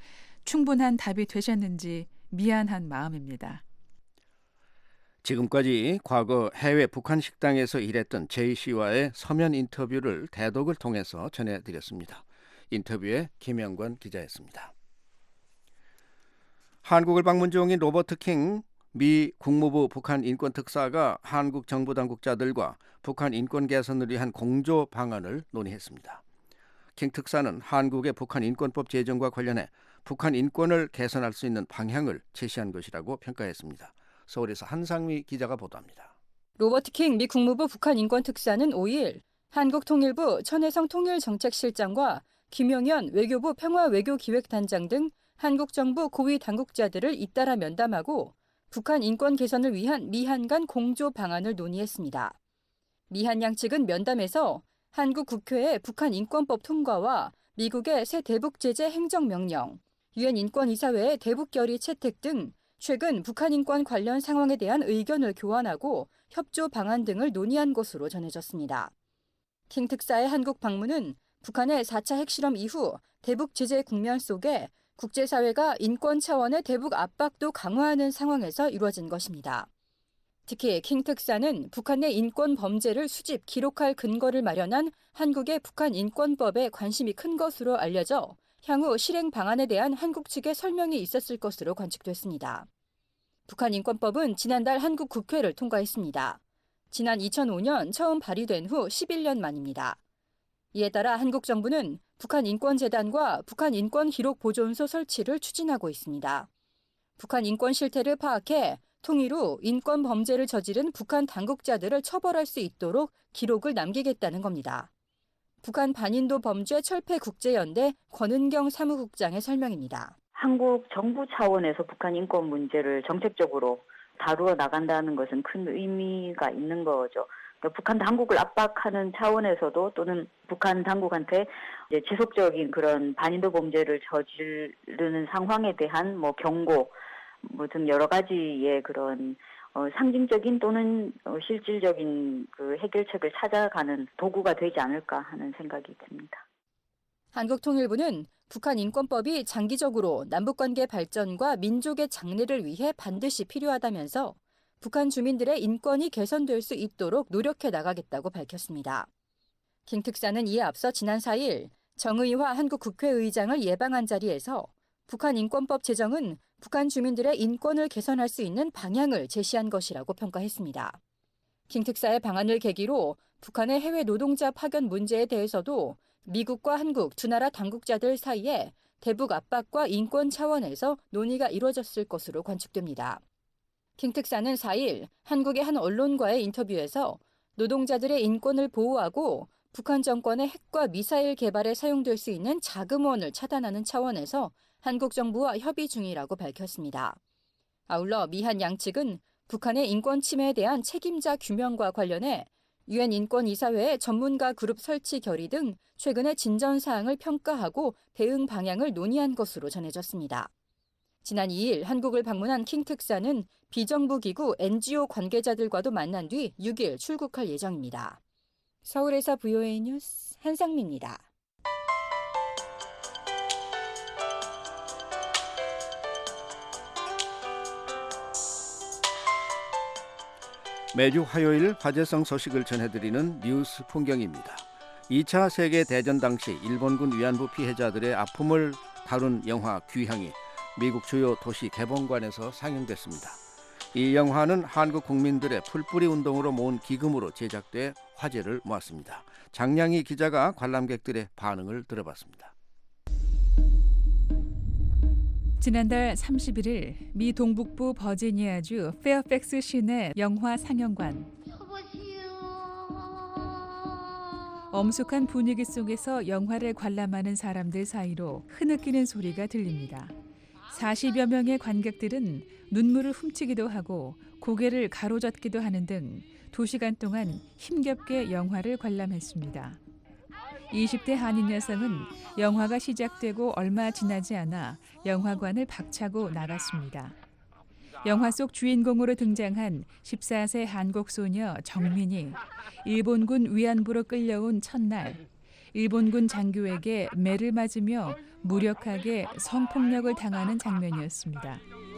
충분한 답이 되셨는지 미안한 마음입니다. 지금까지 과거 해외 북한 식당에서 일했던 제이 씨와의 서면 인터뷰를 대독을 통해서 전해드렸습니다. 인터뷰에 김영권 기자였습니다. 한국을 방문 중인 로버트 킹 미 국무부 북한 인권특사가 한국 정부 당국자들과 북한 인권 개선을 위한 공조 방안을 논의했습니다. 킹 특사는 한국의 북한 인권법 제정과 관련해 북한 인권을 개선할 수 있는 방향을 제시한 것이라고 평가했습니다. 서울에서 한상미 기자가 보도합니다. 로버트 킹 미 국무부 북한 인권특사는 5일 한국통일부 천혜성 통일정책실장과 김용현 외교부 평화외교기획단장 등 한국 정부 고위 당국자들을 잇따라 면담하고 북한 인권 개선을 위한 미한 간 공조 방안을 논의했습니다. 미한 양측은 면담에서 한국 국회의 북한 인권법 통과와 미국의 새 대북 제재 행정명령, 유엔 인권이사회의 대북 결의 채택 등 최근 북한 인권 관련 상황에 대한 의견을 교환하고 협조 방안 등을 논의한 것으로 전해졌습니다. 킹 특사의 한국 방문은 북한의 4차 핵실험 이후 대북 제재 국면 속에 국제사회가 인권 차원의 대북 압박도 강화하는 상황에서 이루어진 것입니다. 특히 킹 특사는 북한 내 인권 범죄를 수집, 기록할 근거를 마련한 한국의 북한 인권법에 관심이 큰 것으로 알려져 향후 실행 방안에 대한 한국 측의 설명이 있었을 것으로 관측됐습니다. 북한 인권법은 지난달 한국 국회를 통과했습니다. 지난 2005년 처음 발의된 후 11년 만입니다. 이에 따라 한국 정부는 북한 인권재단과 북한 인권기록보존소 설치를 추진하고 있습니다. 북한 인권 실태를 파악해 통일 후 인권 범죄를 저지른 북한 당국자들을 처벌할 수 있도록 기록을 남기겠다는 겁니다. 북한 반인도 범죄 철폐 국제연대 권은경 사무국장의 설명입니다. 한국 정부 차원에서 북한 인권 문제를 정책적으로 다루어 나간다는 것은 큰 의미가 있는 거죠. 그러니까 북한 당국을 압박하는 차원에서도 또는 북한 당국한테 이제 지속적인 그런 반인도 범죄를 저지르는 상황에 대한 경고 등 여러 가지의 그런 상징적인 또는 실질적인 그 해결책을 찾아가는 도구가 되지 않을까 하는 생각이 듭니다. 한국통일부는 북한 인권법이 장기적으로 남북관계 발전과 민족의 장래를 위해 반드시 필요하다면서 북한 주민들의 인권이 개선될 수 있도록 노력해 나가겠다고 밝혔습니다. 킹 특사는 이에 앞서 지난 4일 정의화 한국 국회의장을 예방한 자리에서 북한 인권법 제정은 북한 주민들의 인권을 개선할 수 있는 방향을 제시한 것이라고 평가했습니다. 킹 특사의 방안을 계기로 북한의 해외 노동자 파견 문제에 대해서도 미국과 한국 두 나라 당국자들 사이에 대북 압박과 인권 차원에서 논의가 이루어졌을 것으로 관측됩니다. 킹 특사는 4일 한국의 한 언론과의 인터뷰에서 노동자들의 인권을 보호하고 북한 정권의 핵과 미사일 개발에 사용될 수 있는 자금원을 차단하는 차원에서 한국 정부와 협의 중이라고 밝혔습니다. 아울러 미한 양측은 북한의 인권 침해에 대한 책임자 규명과 관련해 유엔 인권이사회의 전문가 그룹 설치 결의 등 최근의 진전 사항을 평가하고 대응 방향을 논의한 것으로 전해졌습니다. 지난 2일 한국을 방문한 킹 특사는 비정부 기구 NGO 관계자들과도 만난 뒤 6일 출국할 예정입니다. 서울에서 VOA 뉴스 한상미입니다. 매주 화요일 화제성 소식을 전해드리는 뉴스 풍경입니다. 2차 세계대전 당시 일본군 위안부 피해자들의 아픔을 다룬 영화 귀향이 미국 주요 도시 개봉관에서 상영됐습니다. 이 영화는 한국 국민들의 풀뿌리 운동으로 모은 기금으로 제작돼 화제를 모았습니다. 장량희 기자가 관람객들의 반응을 들어봤습니다. 지난달 31일 미 동북부 버지니아주 페어팩스 시내 영화 상영관. 엄숙한 분위기 속에서 영화를 관람하는 사람들 사이로 흐느끼는 소리가 들립니다. 40여 명의 관객들은 눈물을 훔치기도 하고 고개를 가로젓기도 하는 등 2시간 동안 힘겹게 영화를 관람했습니다. 20대 한인 여성은 영화가 시작되고 얼마 지나지 않아 영화관을 박차고 나갔습니다. 영화 속 주인공으로 등장한 14세 한국 소녀 정민이 일본군 위안부로 끌려온 첫날 일본군 장교에게 매를 맞으며 무력하게 성폭력을 당하는 장면이었습니다.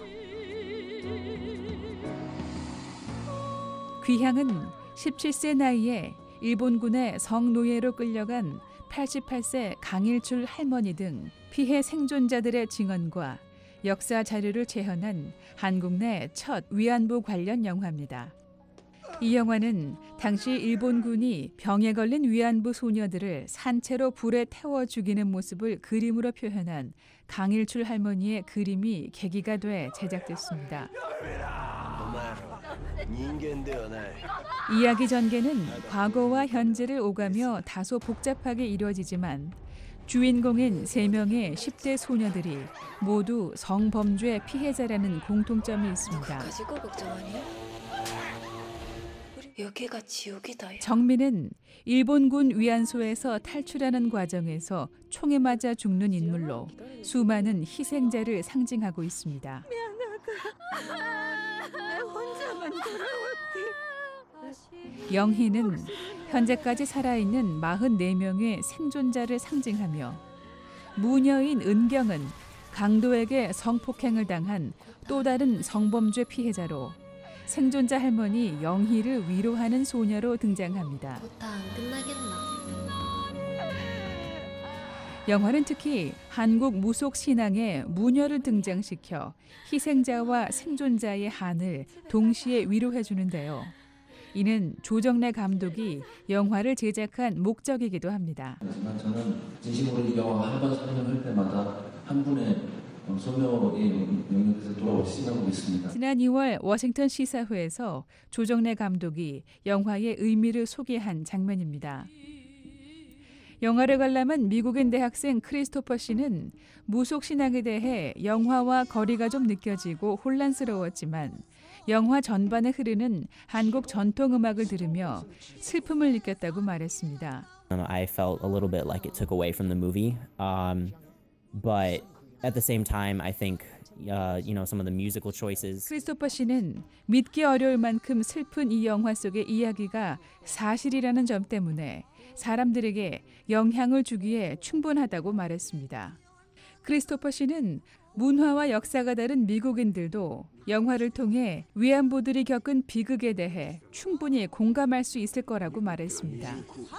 귀향은 17세 나이에 일본군의 성노예로 끌려간 88세 강일출 할머니 등 피해 생존자들의 증언과 역사 자료를 재현한 한국 내 첫 위안부 관련 영화입니다. 이 영화는 당시 일본군이 병에 걸린 위안부 소녀들을 산채로 불에 태워 죽이는 모습을 그림으로 표현한 강일출 할머니의 그림이 계기가 돼 제작됐습니다. 이야기 전개는 과거와 현재를 오가며 다소 복잡하게 이루어지지만 주인공인 3명의 10대 소녀들이 모두 성범죄 피해자라는 공통점이 있습니다. 여기가 지옥이다. 정민은 일본군 위안소에서 탈출하는 과정에서 총에 맞아 죽는 인물로 수많은 희생자를 상징하고 있습니다. 혼자만 돌아왔대. 영희는 현재까지 살아있는 44명의 생존자를 상징하며 무녀인 은경은 강도에게 성폭행을 당한 또 다른 성범죄 피해자로 생존자 할머니 영희를 위로하는 소녀로 등장합니다. 다 안 끝나겠나? 영화는 특히 한국 무속 신앙의 무녀를 등장시켜 희생자와 생존자의 한을 동시에 위로해 주는데요. 이는 조정래 감독이 영화를 제작한 목적이기도 합니다. 하지만 저는 진심으로 이 영화 한 번 상영할 때마다 한 분의 소녀의 영역에서 돌아올 생각하고 있습니다. 지난 2월 워싱턴 시사회에서 조정래 감독이 영화의 의미를 소개한 장면입니다. 영화를 관람한 미국인 대학생 크리스토퍼 씨는 무속 신앙에 대해 영화와 거리가 좀 느껴지고 혼란스러웠지만 영화 전반에 흐르는 한국 전통 음악을 들으며 슬픔을 느꼈다고 말했습니다. I felt a little bit like it took away from the movie, but at the same time, I think some of the musical choices. 크리스토퍼 씨는 믿기 어려울 만큼 슬픈 이 영화 속의 이야기가 사실이라는 점 때문에 사람들에게 영향을 주기에 충분하다고 말했습니다. 크리스토퍼 씨는 문화와 역사가 다른 미국인들도 영화를 통해 위안부들이 겪은 비극에 대해 충분히 공감할 수 있을 거라고 말했습니다.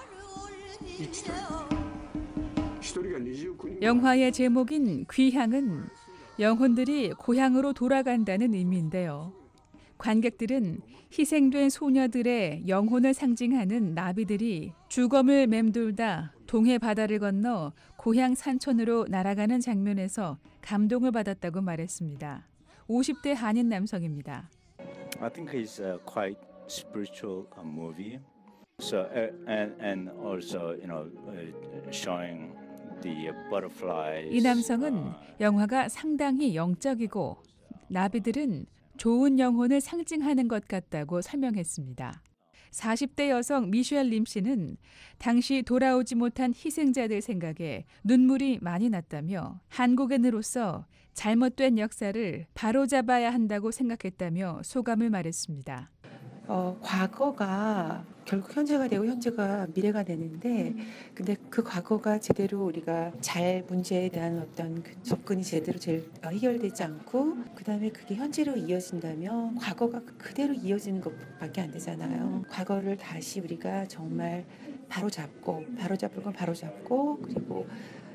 영화의 제목인 귀향은 영혼들이 고향으로 돌아간다는 의미인데요. 관객들은 희생된 소녀들의 영혼을 상징하는 나비들이 주검을 맴돌다 동해 바다를 건너 고향 산촌으로 날아가는 장면에서 감동을 받았다고 말했습니다. 50대 한인 남성입니다. I think it's a quite spiritual movie. So and also showing the butterflies. 이 남성은 영화가 상당히 영적이고 나비들은 좋은 영혼을 상징하는 것 같다고 설명했습니다. 40대 여성 미셸 림 씨는 당시 돌아오지 못한 희생자들 생각에 눈물이 많이 났다며 한국인으로서 잘못된 역사를 바로잡아야 한다고 생각했다며 소감을 말했습니다. 과거가 결국 현재가 되고 현재가 미래가 되는데 근데 그 과거가 제대로 우리가 잘 문제에 대한 어떤 접근이 제대로 해결되지 않고 그다음에 그게 현재로 이어진다면 과거가 그대로 이어지는 것밖에 안 되잖아요. 과거를 다시 우리가 정말 바로잡을 건 바로잡고 그리고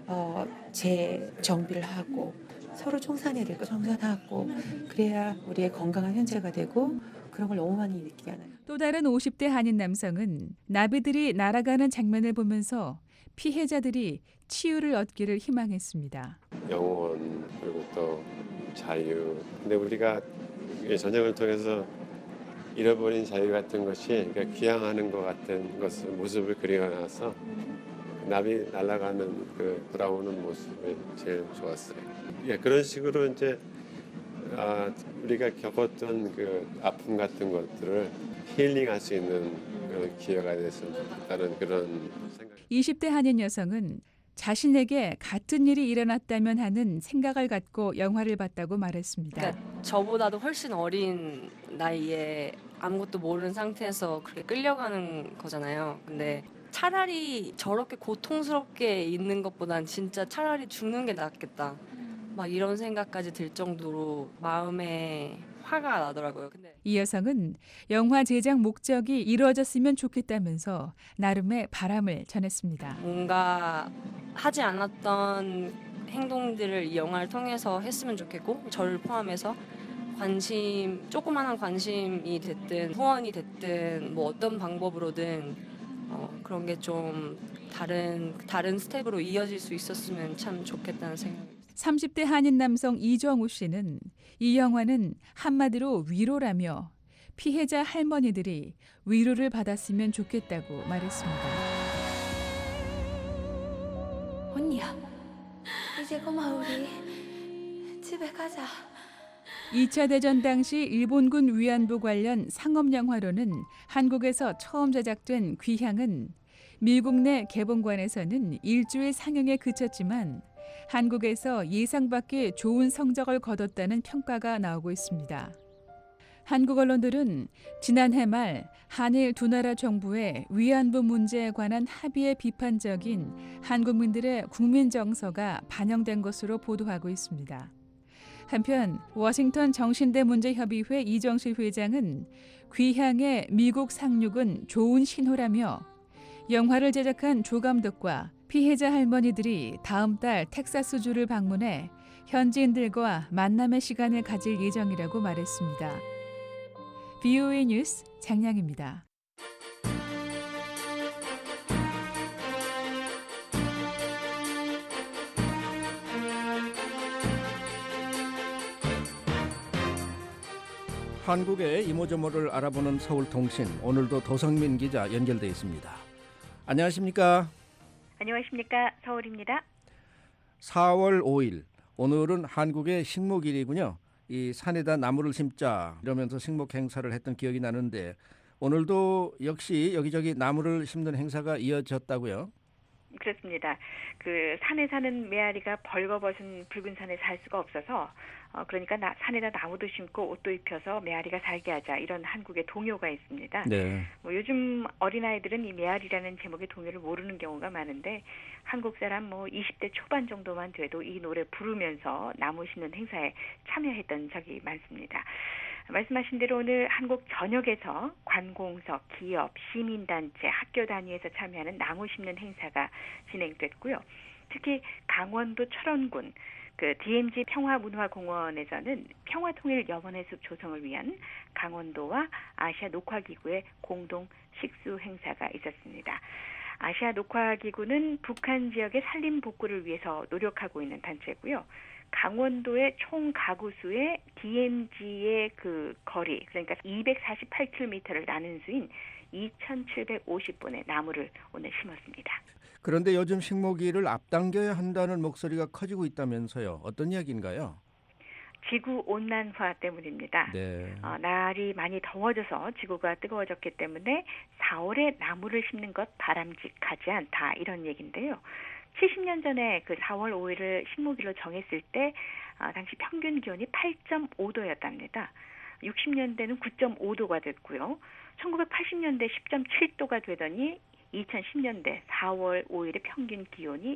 재정비를 하고 서로 청산해야 될 거 청산하고 그래야 우리의 건강한 현재가 되고 그런 걸 너무 많이 느끼게 하나요. 또 다른 50대 한인 남성은 나비들이 날아가는 장면을 보면서 피해자들이 치유를 얻기를 희망했습니다. 영혼 그리고 또 자유. 근데 우리가 전쟁을 통해서 잃어버린 자유 같은 것이 그러니까 귀향하는 것 같은 모습을 그려놔서 나비 날아가는 그 돌아오는 모습이 제일 좋았어요. 그런 식으로 이제 우리가 겪었던 그 아픔 같은 것들을 힐링할 수 있는 그런 기회가 됐으면 좋겠다는 그런 생각. 20대 한인 여성은 자신에게 같은 일이 일어났다면 하는 생각을 갖고 영화를 봤다고 말했습니다. 그러니까 저보다도 훨씬 어린 나이에 아무것도 모르는 상태에서 그렇게 끌려가는 거잖아요. 근데 차라리 저렇게 고통스럽게 있는 것보단 진짜 차라리 죽는 게 낫겠다. 막 이런 생각까지 들 정도로 마음에 화가 나더라고요. 근데 이 여성은 영화 제작 목적이 이루어졌으면 좋겠다면서 나름의 바람을 전했습니다. 뭔가 하지 않았던 행동들을 이 영화를 통해서 했으면 좋겠고 저를 포함해서 조그마한 관심이 됐든 후원이 됐든 뭐 어떤 방법으로든 그런 게 좀 다른 스텝으로 이어질 수 있었으면 참 좋겠다는 생각이 30대 한인 남성 이정우 씨는 이 영화는 한마디로 위로라며 피해자 할머니들이 위로를 받았으면 좋겠다고 말했습니다. 언니야, 이제 그만 우리 집에 가자. 2차 대전 당시 일본군 위안부 관련 상업 영화로는 한국에서 처음 제작된 귀향은 미국 내 개봉관에서는 일주일 상영에 그쳤지만 한국에서 예상 밖의 좋은 성적을 거뒀다는 평가가 나오고 있습니다. 한국 언론들은 지난해 말 한일 두 나라 정부의 위안부 문제에 관한 합의에 비판적인 한국민들의 국민 정서가 반영된 것으로 보도하고 있습니다. 한편 워싱턴 정신대 문제협의회 이정실 회장은 귀향의 미국 상륙은 좋은 신호라며 영화를 제작한 조 감독과 피해자 할머니들이 다음 달 텍사스주를 방문해 현지인들과 만남의 시간을 가질 예정이라고 말했습니다. VOA 뉴스 장량입니다. 한국의 이모저모를 알아보는 서울통신, 오늘도 도성민 기자 연결돼 있습니다. 안녕하십니까? 안녕하십니까? 서울입니다. 4월 5일, 오늘은 한국의 식목일이군요. 이 산에다 나무를 심자 이러면서 식목 행사를 했던 기억이 나는데 오늘도 역시 여기저기 나무를 심는 행사가 이어졌다고요? 그렇습니다. 그 산에 사는 메아리가 벌거벗은 붉은 산에 살 수가 없어서 그러니까 산에다 나무도 심고 옷도 입혀서 메아리가 살게 하자, 이런 한국의 동요가 있습니다. 네. 요즘 어린아이들은 이 메아리라는 제목의 동요를 모르는 경우가 많은데 한국 사람 20대 초반 정도만 돼도 이 노래 부르면서 나무 심는 행사에 참여했던 적이 많습니다. 말씀하신 대로 오늘 한국 전역에서 관공서, 기업, 시민단체, 학교 단위에서 참여하는 나무 심는 행사가 진행됐고요. 특히 강원도 철원군 그 DMZ 평화문화공원에서는 평화통일염원의 숲 조성을 위한 강원도와 아시아 녹화기구의 공동 식수 행사가 있었습니다. 아시아 녹화기구는 북한 지역의 산림 복구를 위해서 노력하고 있는 단체고요. 강원도의 총 가구 수의 DMZ의 그 거리, 그러니까 248km를 나눈 수인 2,750본의 나무를 오늘 심었습니다. 그런데 요즘 식목일을 앞당겨야 한다는 목소리가 커지고 있다면서요. 어떤 이야기인가요? 지구온난화 때문입니다. 네. 날이 많이 더워져서 지구가 뜨거워졌기 때문에 4월에 나무를 심는 것 바람직하지 않다, 이런 얘기인데요. 70년 전에 그 4월 5일을 식목일로 정했을 때 당시 평균 기온이 8.5도였답니다. 60년대는 9.5도가 됐고요. 1980년대 10.7도가 되더니 2010년대 4월 5일의 평균 기온이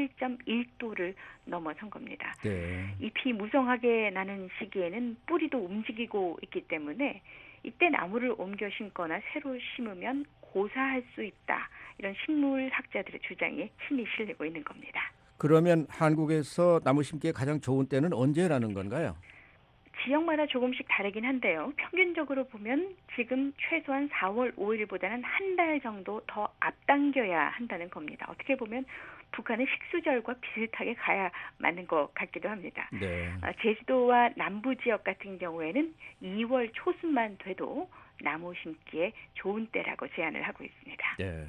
11.1도를 넘어선 겁니다. 네. 잎이 무성하게 나는 시기에는 뿌리도 움직이고 있기 때문에 이때 나무를 옮겨 심거나 새로 심으면 고사할 수 있다, 이런 식물학자들의 주장이 힘이 실리고 있는 겁니다. 그러면 한국에서 나무 심기에 가장 좋은 때는 언제라는 건가요? 지역마다 조금씩 다르긴 한데요. 평균적으로 보면 지금 최소한 4월 5일보다는 한 달 정도 더 앞당겨야 한다는 겁니다. 어떻게 보면 북한의 식수절과 비슷하게 가야 맞는 것 같기도 합니다. 네. 제주도와 남부 지역 같은 경우에는 2월 초순만 돼도 나무 심기에 좋은 때라고 제안을 하고 있습니다. 네.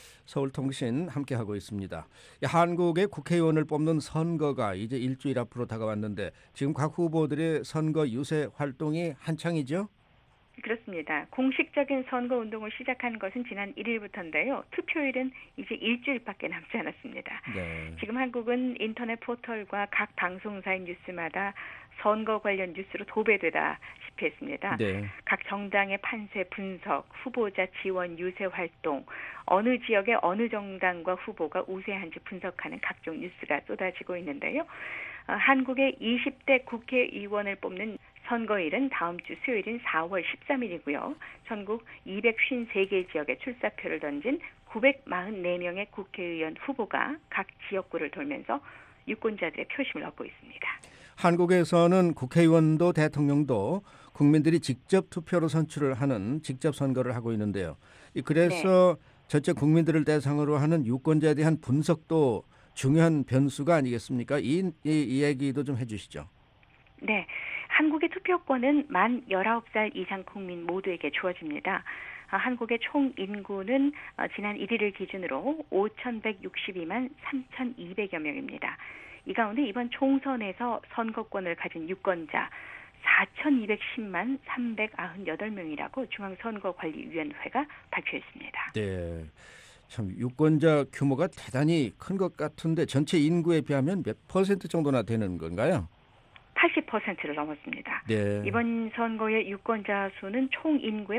서울통신 함께하고 있습니다. 한국의 국회의원을 뽑는 선거가 이제 일주일 앞으로 다가왔는데 지금 각 후보들의 선거 유세 활동이 한창이죠? 그렇습니다. 공식적인 선거운동을 시작한 것은 지난 1일부터인데요. 투표일은 이제 일주일밖에 남지 않았습니다. 네. 지금 한국은 인터넷 포털과 각 방송사의 뉴스마다 선거 관련 뉴스로 도배되다시피 했습니다. 네. 각 정당의 판세 분석, 후보자 지원 유세 활동, 어느 지역의 어느 정당과 후보가 우세한지 분석하는 각종 뉴스가 쏟아지고 있는데요. 한국의 20대 국회의원을 뽑는 선거일은 다음 주 수요일인 4월 13일이고요. 전국 253개 지역에 출사표를 던진 944명의 국회의원 후보가 각 지역구를 돌면서 유권자들의 표심을 얻고 있습니다. 한국에서는 국회의원도 대통령도 국민들이 직접 투표로 선출을 하는 직접 선거를 하고 있는데요. 그래서 전체 국민들을 대상으로 하는 유권자에 대한 분석도 중요한 변수가 아니겠습니까? 이 이야기도 좀 해주시죠. 네, 한국의 투표권은 만 19살 이상 국민 모두에게 주어집니다. 한국의 총 인구는 지난 1일을 기준으로 5,162만 3,200여 명입니다. 이 가운데 이번 총선에서 선거권을 가진 유권자 4,210만 398명이라고 중앙선거관리위원회가 발표했습니다. 네. 참 유권자 규모가 대단히 큰 것 같은데 전체 인구에 비하면 몇 퍼센트 정도나 되는 건가요? 80%를 넘었습니다. 네. 이번 선거의 유권자 수는 총 인구의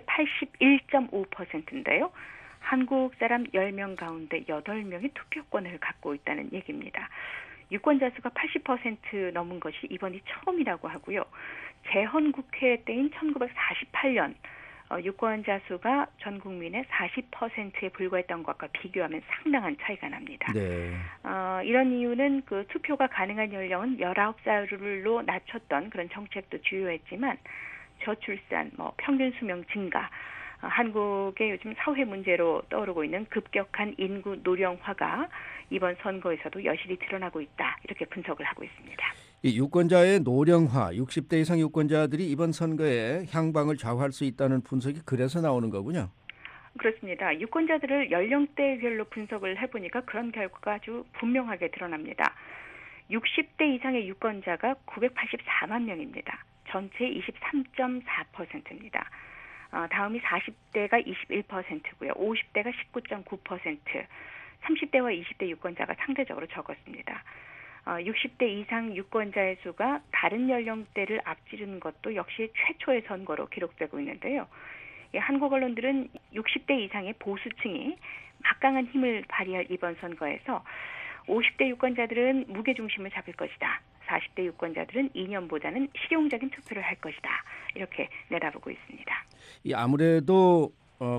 81.5%인데요. 한국 사람 10명 가운데 8명이 투표권을 갖고 있다는 얘기입니다. 유권자 수가 80% 넘은 것이 이번이 처음이라고 하고요. 재헌국회 때인 1948년 유권자 수가 전 국민의 40%에 불과했던 것과 비교하면 상당한 차이가 납니다. 네. 이런 이유는 그 투표가 가능한 연령은 19살로 낮췄던 그런 정책도 주요했지만 저출산, 평균 수명 증가, 한국의 요즘 사회 문제로 떠오르고 있는 급격한 인구 노령화가 이번 선거에서도 여실히 드러나고 있다. 이렇게 분석을 하고 있습니다. 이 유권자의 노령화, 60대 이상 유권자들이 이번 선거에 향방을 좌우할 수 있다는 분석이 그래서 나오는 거군요. 그렇습니다. 유권자들을 연령대별로 분석을 해보니까 그런 결과가 아주 분명하게 드러납니다. 60대 이상의 유권자가 984만 명입니다. 전체의 23.4%입니다. 다음이 40대가 21%고요. 50대가 19.9%, 30대와 20대 유권자가 상대적으로 적었습니다. 60대 이상 유권자의 수가 다른 연령대를 앞지르는 것도 역시 최초의 선거로 기록되고 있는데요. 한국 언론들은 60대 이상의 보수층이 막강한 힘을 발휘할 이번 선거에서 50대 유권자들은 무게중심을 잡을 것이다. 40대 유권자들은 이념보다는 실용적인 투표를 할 것이다. 이렇게 내다보고 있습니다. 아무래도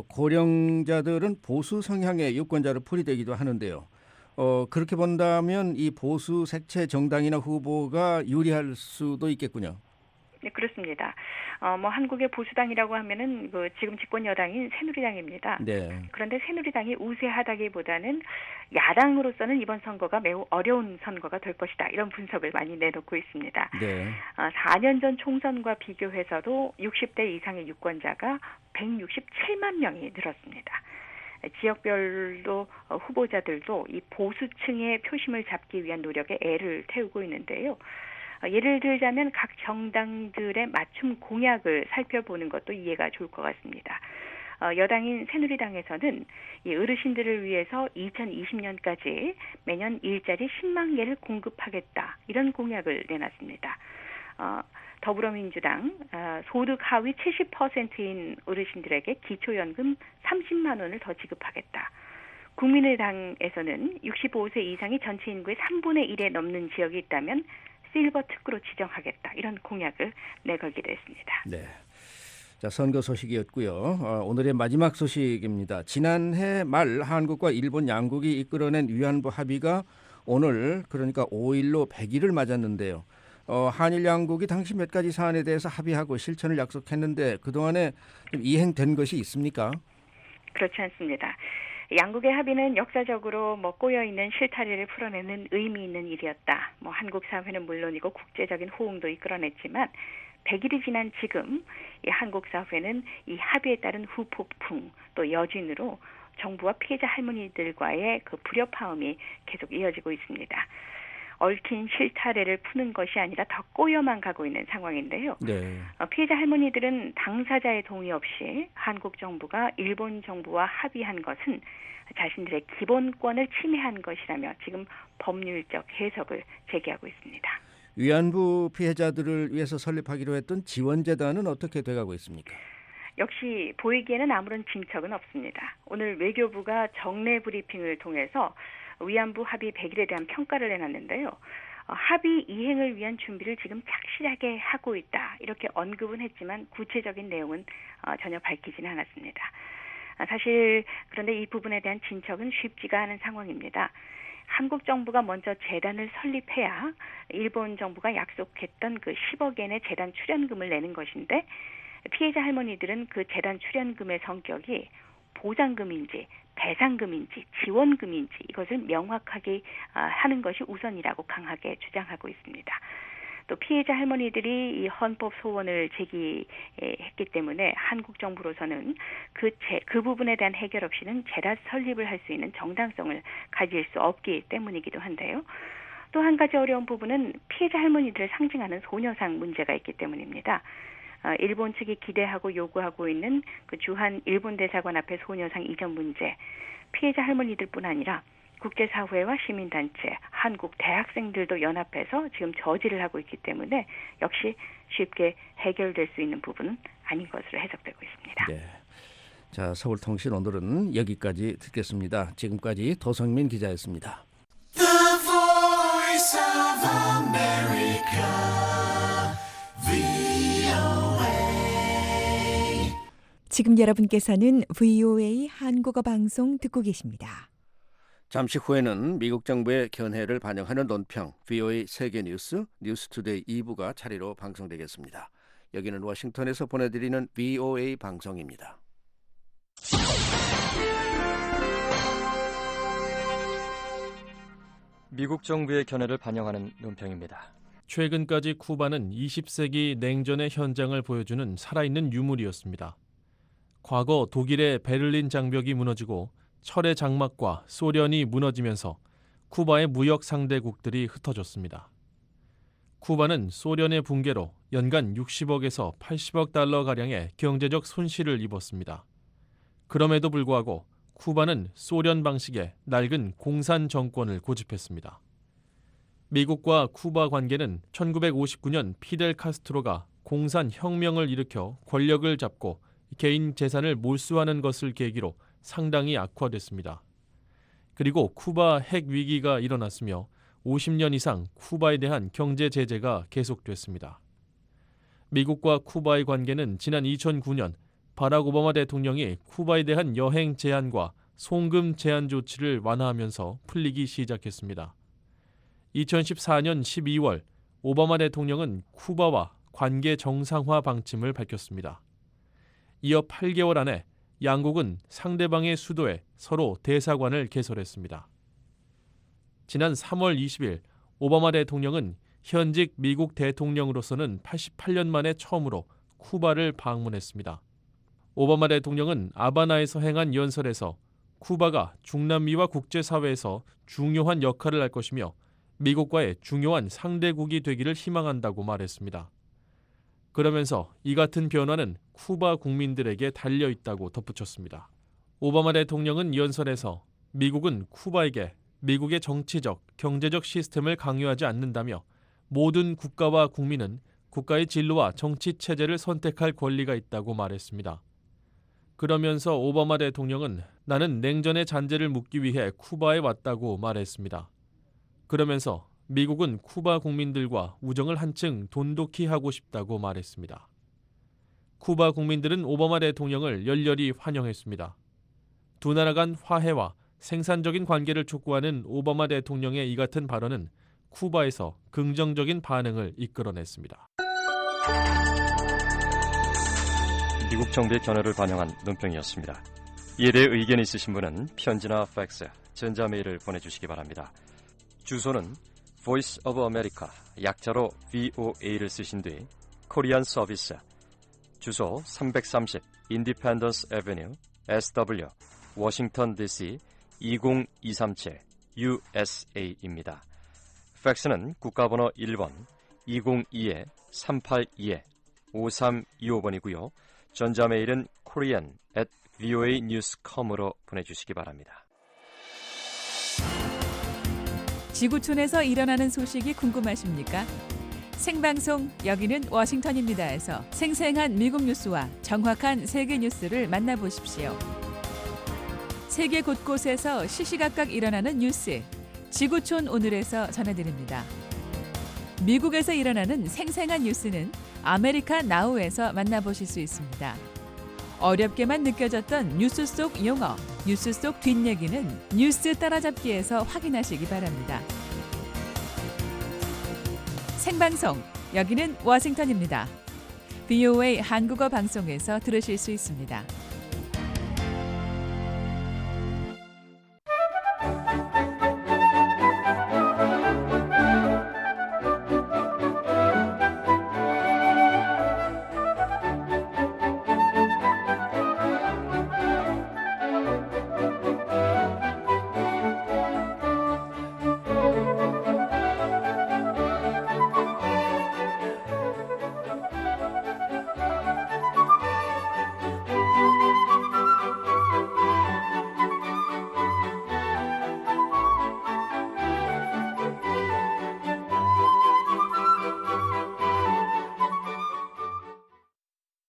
고령자들은 보수 성향의 유권자로 풀이되기도 하는데요. 그렇게 본다면 이 보수 색채 정당이나 후보가 유리할 수도 있겠군요. 네, 그렇습니다. 한국의 보수당이라고 하면은 지금 집권 여당인 새누리당입니다. 네. 그런데 새누리당이 우세하다기보다는 야당으로서는 이번 선거가 매우 어려운 선거가 될 것이다. 이런 분석을 많이 내놓고 있습니다. 네. 4년 전 총선과 비교해서도 60대 이상의 유권자가 167만 명이 늘었습니다. 지역별로 후보자들도 이 보수층의 표심을 잡기 위한 노력에 애를 태우고 있는데요. 예를 들자면 각 정당들의 맞춤 공약을 살펴보는 것도 이해가 좋을 것 같습니다. 여당인 새누리당에서는 이 어르신들을 위해서 2020년까지 매년 일자리 10만 개를 공급하겠다. 이런 공약을 내놨습니다. 더불어민주당 소득 하위 70%인 어르신들에게 기초연금 30만 원을 더 지급하겠다. 국민의당에서는 65세 이상이 전체 인구의 3분의 1에 넘는 지역이 있다면 실버 특구로 지정하겠다. 이런 공약을 내걸기도 했습니다. 네. 자, 선거 소식이었고요. 오늘의 마지막 소식입니다. 지난해 말 한국과 일본 양국이 이끌어낸 위안부 합의가 오늘 그러니까 5일로 100일을 맞았는데요. 한일 양국이 당시 몇 가지 사안에 대해서 합의하고 실천을 약속했는데 그동안에 좀 이행된 것이 있습니까? 그렇지 않습니다. 양국의 합의는 역사적으로 꼬여있는 실타래를 풀어내는 의미 있는 일이었다. 한국 사회는 물론이고 국제적인 호응도 이끌어냈지만 100일이 지난 지금 이 한국 사회는 이 합의에 따른 후폭풍 또 여진으로 정부와 피해자 할머니들과의 그 불협화음이 계속 이어지고 있습니다. 얽힌 실타래를 푸는 것이 아니라 더 꼬여만 가고 있는 상황인데요. 네. 피해자 할머니들은 당사자의 동의 없이 한국 정부가 일본 정부와 합의한 것은 자신들의 기본권을 침해한 것이라며 지금 법률적 해석을 제기하고 있습니다. 위안부 피해자들을 위해서 설립하기로 했던 지원재단은 어떻게 돼가고 있습니까? 역시 보이기에는 아무런 진척은 없습니다. 오늘 외교부가 정례 브리핑을 통해서 위안부 합의 100일에 대한 평가를 내놨는데요. 합의 이행을 위한 준비를 지금 착실하게 하고 있다. 이렇게 언급은 했지만 구체적인 내용은 전혀 밝히지는 않았습니다. 사실 그런데 이 부분에 대한 진척은 쉽지가 않은 상황입니다. 한국 정부가 먼저 재단을 설립해야 일본 정부가 약속했던 그 10억 엔의 재단 출연금을 내는 것인데 피해자 할머니들은 그 재단 출연금의 성격이 보상금인지 배상금인지 지원금인지 이것을 명확하게 하는 것이 우선이라고 강하게 주장하고 있습니다. 또 피해자 할머니들이 이 헌법 소원을 제기했기 때문에 한국 정부로서는 그 부분에 대한 해결 없이는 재단 설립을 할 수 있는 정당성을 가질 수 없기 때문이기도 한데요. 또 한 가지 어려운 부분은 피해자 할머니들을 상징하는 소녀상 문제가 있기 때문입니다. 일본 측이 기대하고 요구하고 있는 그 주한 일본 대사관 앞에 소녀상 이전 문제, 피해자 할머니들뿐 아니라 국제사회와 시민단체, 한국 대학생들도 연합해서 지금 저지를 하고 있기 때문에 역시 쉽게 해결될 수 있는 부분은 아닌 것으로 해석되고 있습니다. 네. 자, 서울통신 오늘은 여기까지 듣겠습니다. 지금까지 도성민 기자였습니다. The Voice of America, VOA. 지금 여러분께서는 VOA 한국어 방송 듣고 계십니다. 잠시 후에는 미국 정부의 견해를 반영하는 논평 VOA 세계뉴스 뉴스투데이 2부가 차례로 방송되겠습니다. 여기는 워싱턴에서 보내드리는 VOA 방송입니다. 미국 정부의 견해를 반영하는 논평입니다. 최근까지 쿠바는 20세기 냉전의 현장을 보여주는 살아있는 유물이었습니다. 과거 독일의 베를린 장벽이 무너지고 철의 장막과 소련이 무너지면서 쿠바의 무역 상대국들이 흩어졌습니다. 쿠바는 소련의 붕괴로 연간 60억에서 80억 달러가량의 경제적 손실을 입었습니다. 그럼에도 불구하고 쿠바는 소련 방식의 낡은 공산 정권을 고집했습니다. 미국과 쿠바 관계는 1959년 피델 카스트로가 공산 혁명을 일으켜 권력을 잡고 개인 재산을 몰수하는 것을 계기로 상당히 악화됐습니다. 그리고 쿠바 핵 위기가 일어났으며 50년 이상 쿠바에 대한 경제 제재가 계속됐습니다. 미국과 쿠바의 관계는 지난 2009년 바락 오바마 대통령이 쿠바에 대한 여행 제한과 송금 제한 조치를 완화하면서 풀리기 시작했습니다. 2014년 12월 오바마 대통령은 쿠바와 관계 정상화 방침을 밝혔습니다. 이어 8개월 안에 양국은 상대방의 수도에 서로 대사관을 개설했습니다. 지난 3월 20일 오바마 대통령은 현직 미국 대통령으로서는 88년 만에 처음으로 쿠바를 방문했습니다. 오바마 대통령은 아바나에서 행한 연설에서 쿠바가 중남미와 국제사회에서 중요한 역할을 할 것이며 미국과의 중요한 상대국이 되기를 희망한다고 말했습니다. 그러면서 이 같은 변화는 쿠바 국민들에게 달려있다고 덧붙였습니다. 오바마 대통령은 연설에서 미국은 쿠바에게 미국의 정치적, 경제적 시스템을 강요하지 않는다며 모든 국가와 국민은 국가의 진로와 정치 체제를 선택할 권리가 있다고 말했습니다. 그러면서 오바마 대통령은 나는 냉전의 잔재를 묻기 위해 쿠바에 왔다고 말했습니다. 그러면서 미국은 쿠바 국민들과 우정을 한층 돈독히 하고 싶다고 말했습니다. 쿠바 국민들은 오바마 대통령을 열렬히 환영했습니다. 두 나라 간 화해와 생산적인 관계를 촉구하는 오바마 대통령의 이 같은 발언은 쿠바에서 긍정적인 반응을 이끌어냈습니다. 미국 정부의 견해를 반영한 논평이었습니다. 이에 대해 의견이 있으신 분은 편지나 팩스, 전자메일을 보내주시기 바랍니다. 주소는 Voice of America, 약자로 VOA를 쓰신 뒤 코리안 서비스, 주소 330 Independence Avenue, SW, 워싱턴 DC 20237 USA입니다. 팩스는 국가번호 1번 202-382-5325번이고요. 전자메일은 korean@voanews.com으로 보내주시기 바랍니다. 지구촌에서 일어나는 소식이 궁금하십니까? 생방송 여기는 워싱턴입니다에서 생생한 미국 뉴스와 정확한 세계 뉴스를 만나보십시오. 세계 곳곳에서 시시각각 일어나는 뉴스, 지구촌 오늘에서 전해드립니다. 미국에서 일어나는 생생한 뉴스는 아메리카 나우에서 만나보실 수 있습니다. 어렵게만 느껴졌던 뉴스 속 용어, 뉴스 속 뒷얘기는 뉴스 따라잡기에서 확인하시기 바랍니다. 생방송, 여기는 워싱턴입니다. VOA 한국어 방송에서 들으실 수 있습니다.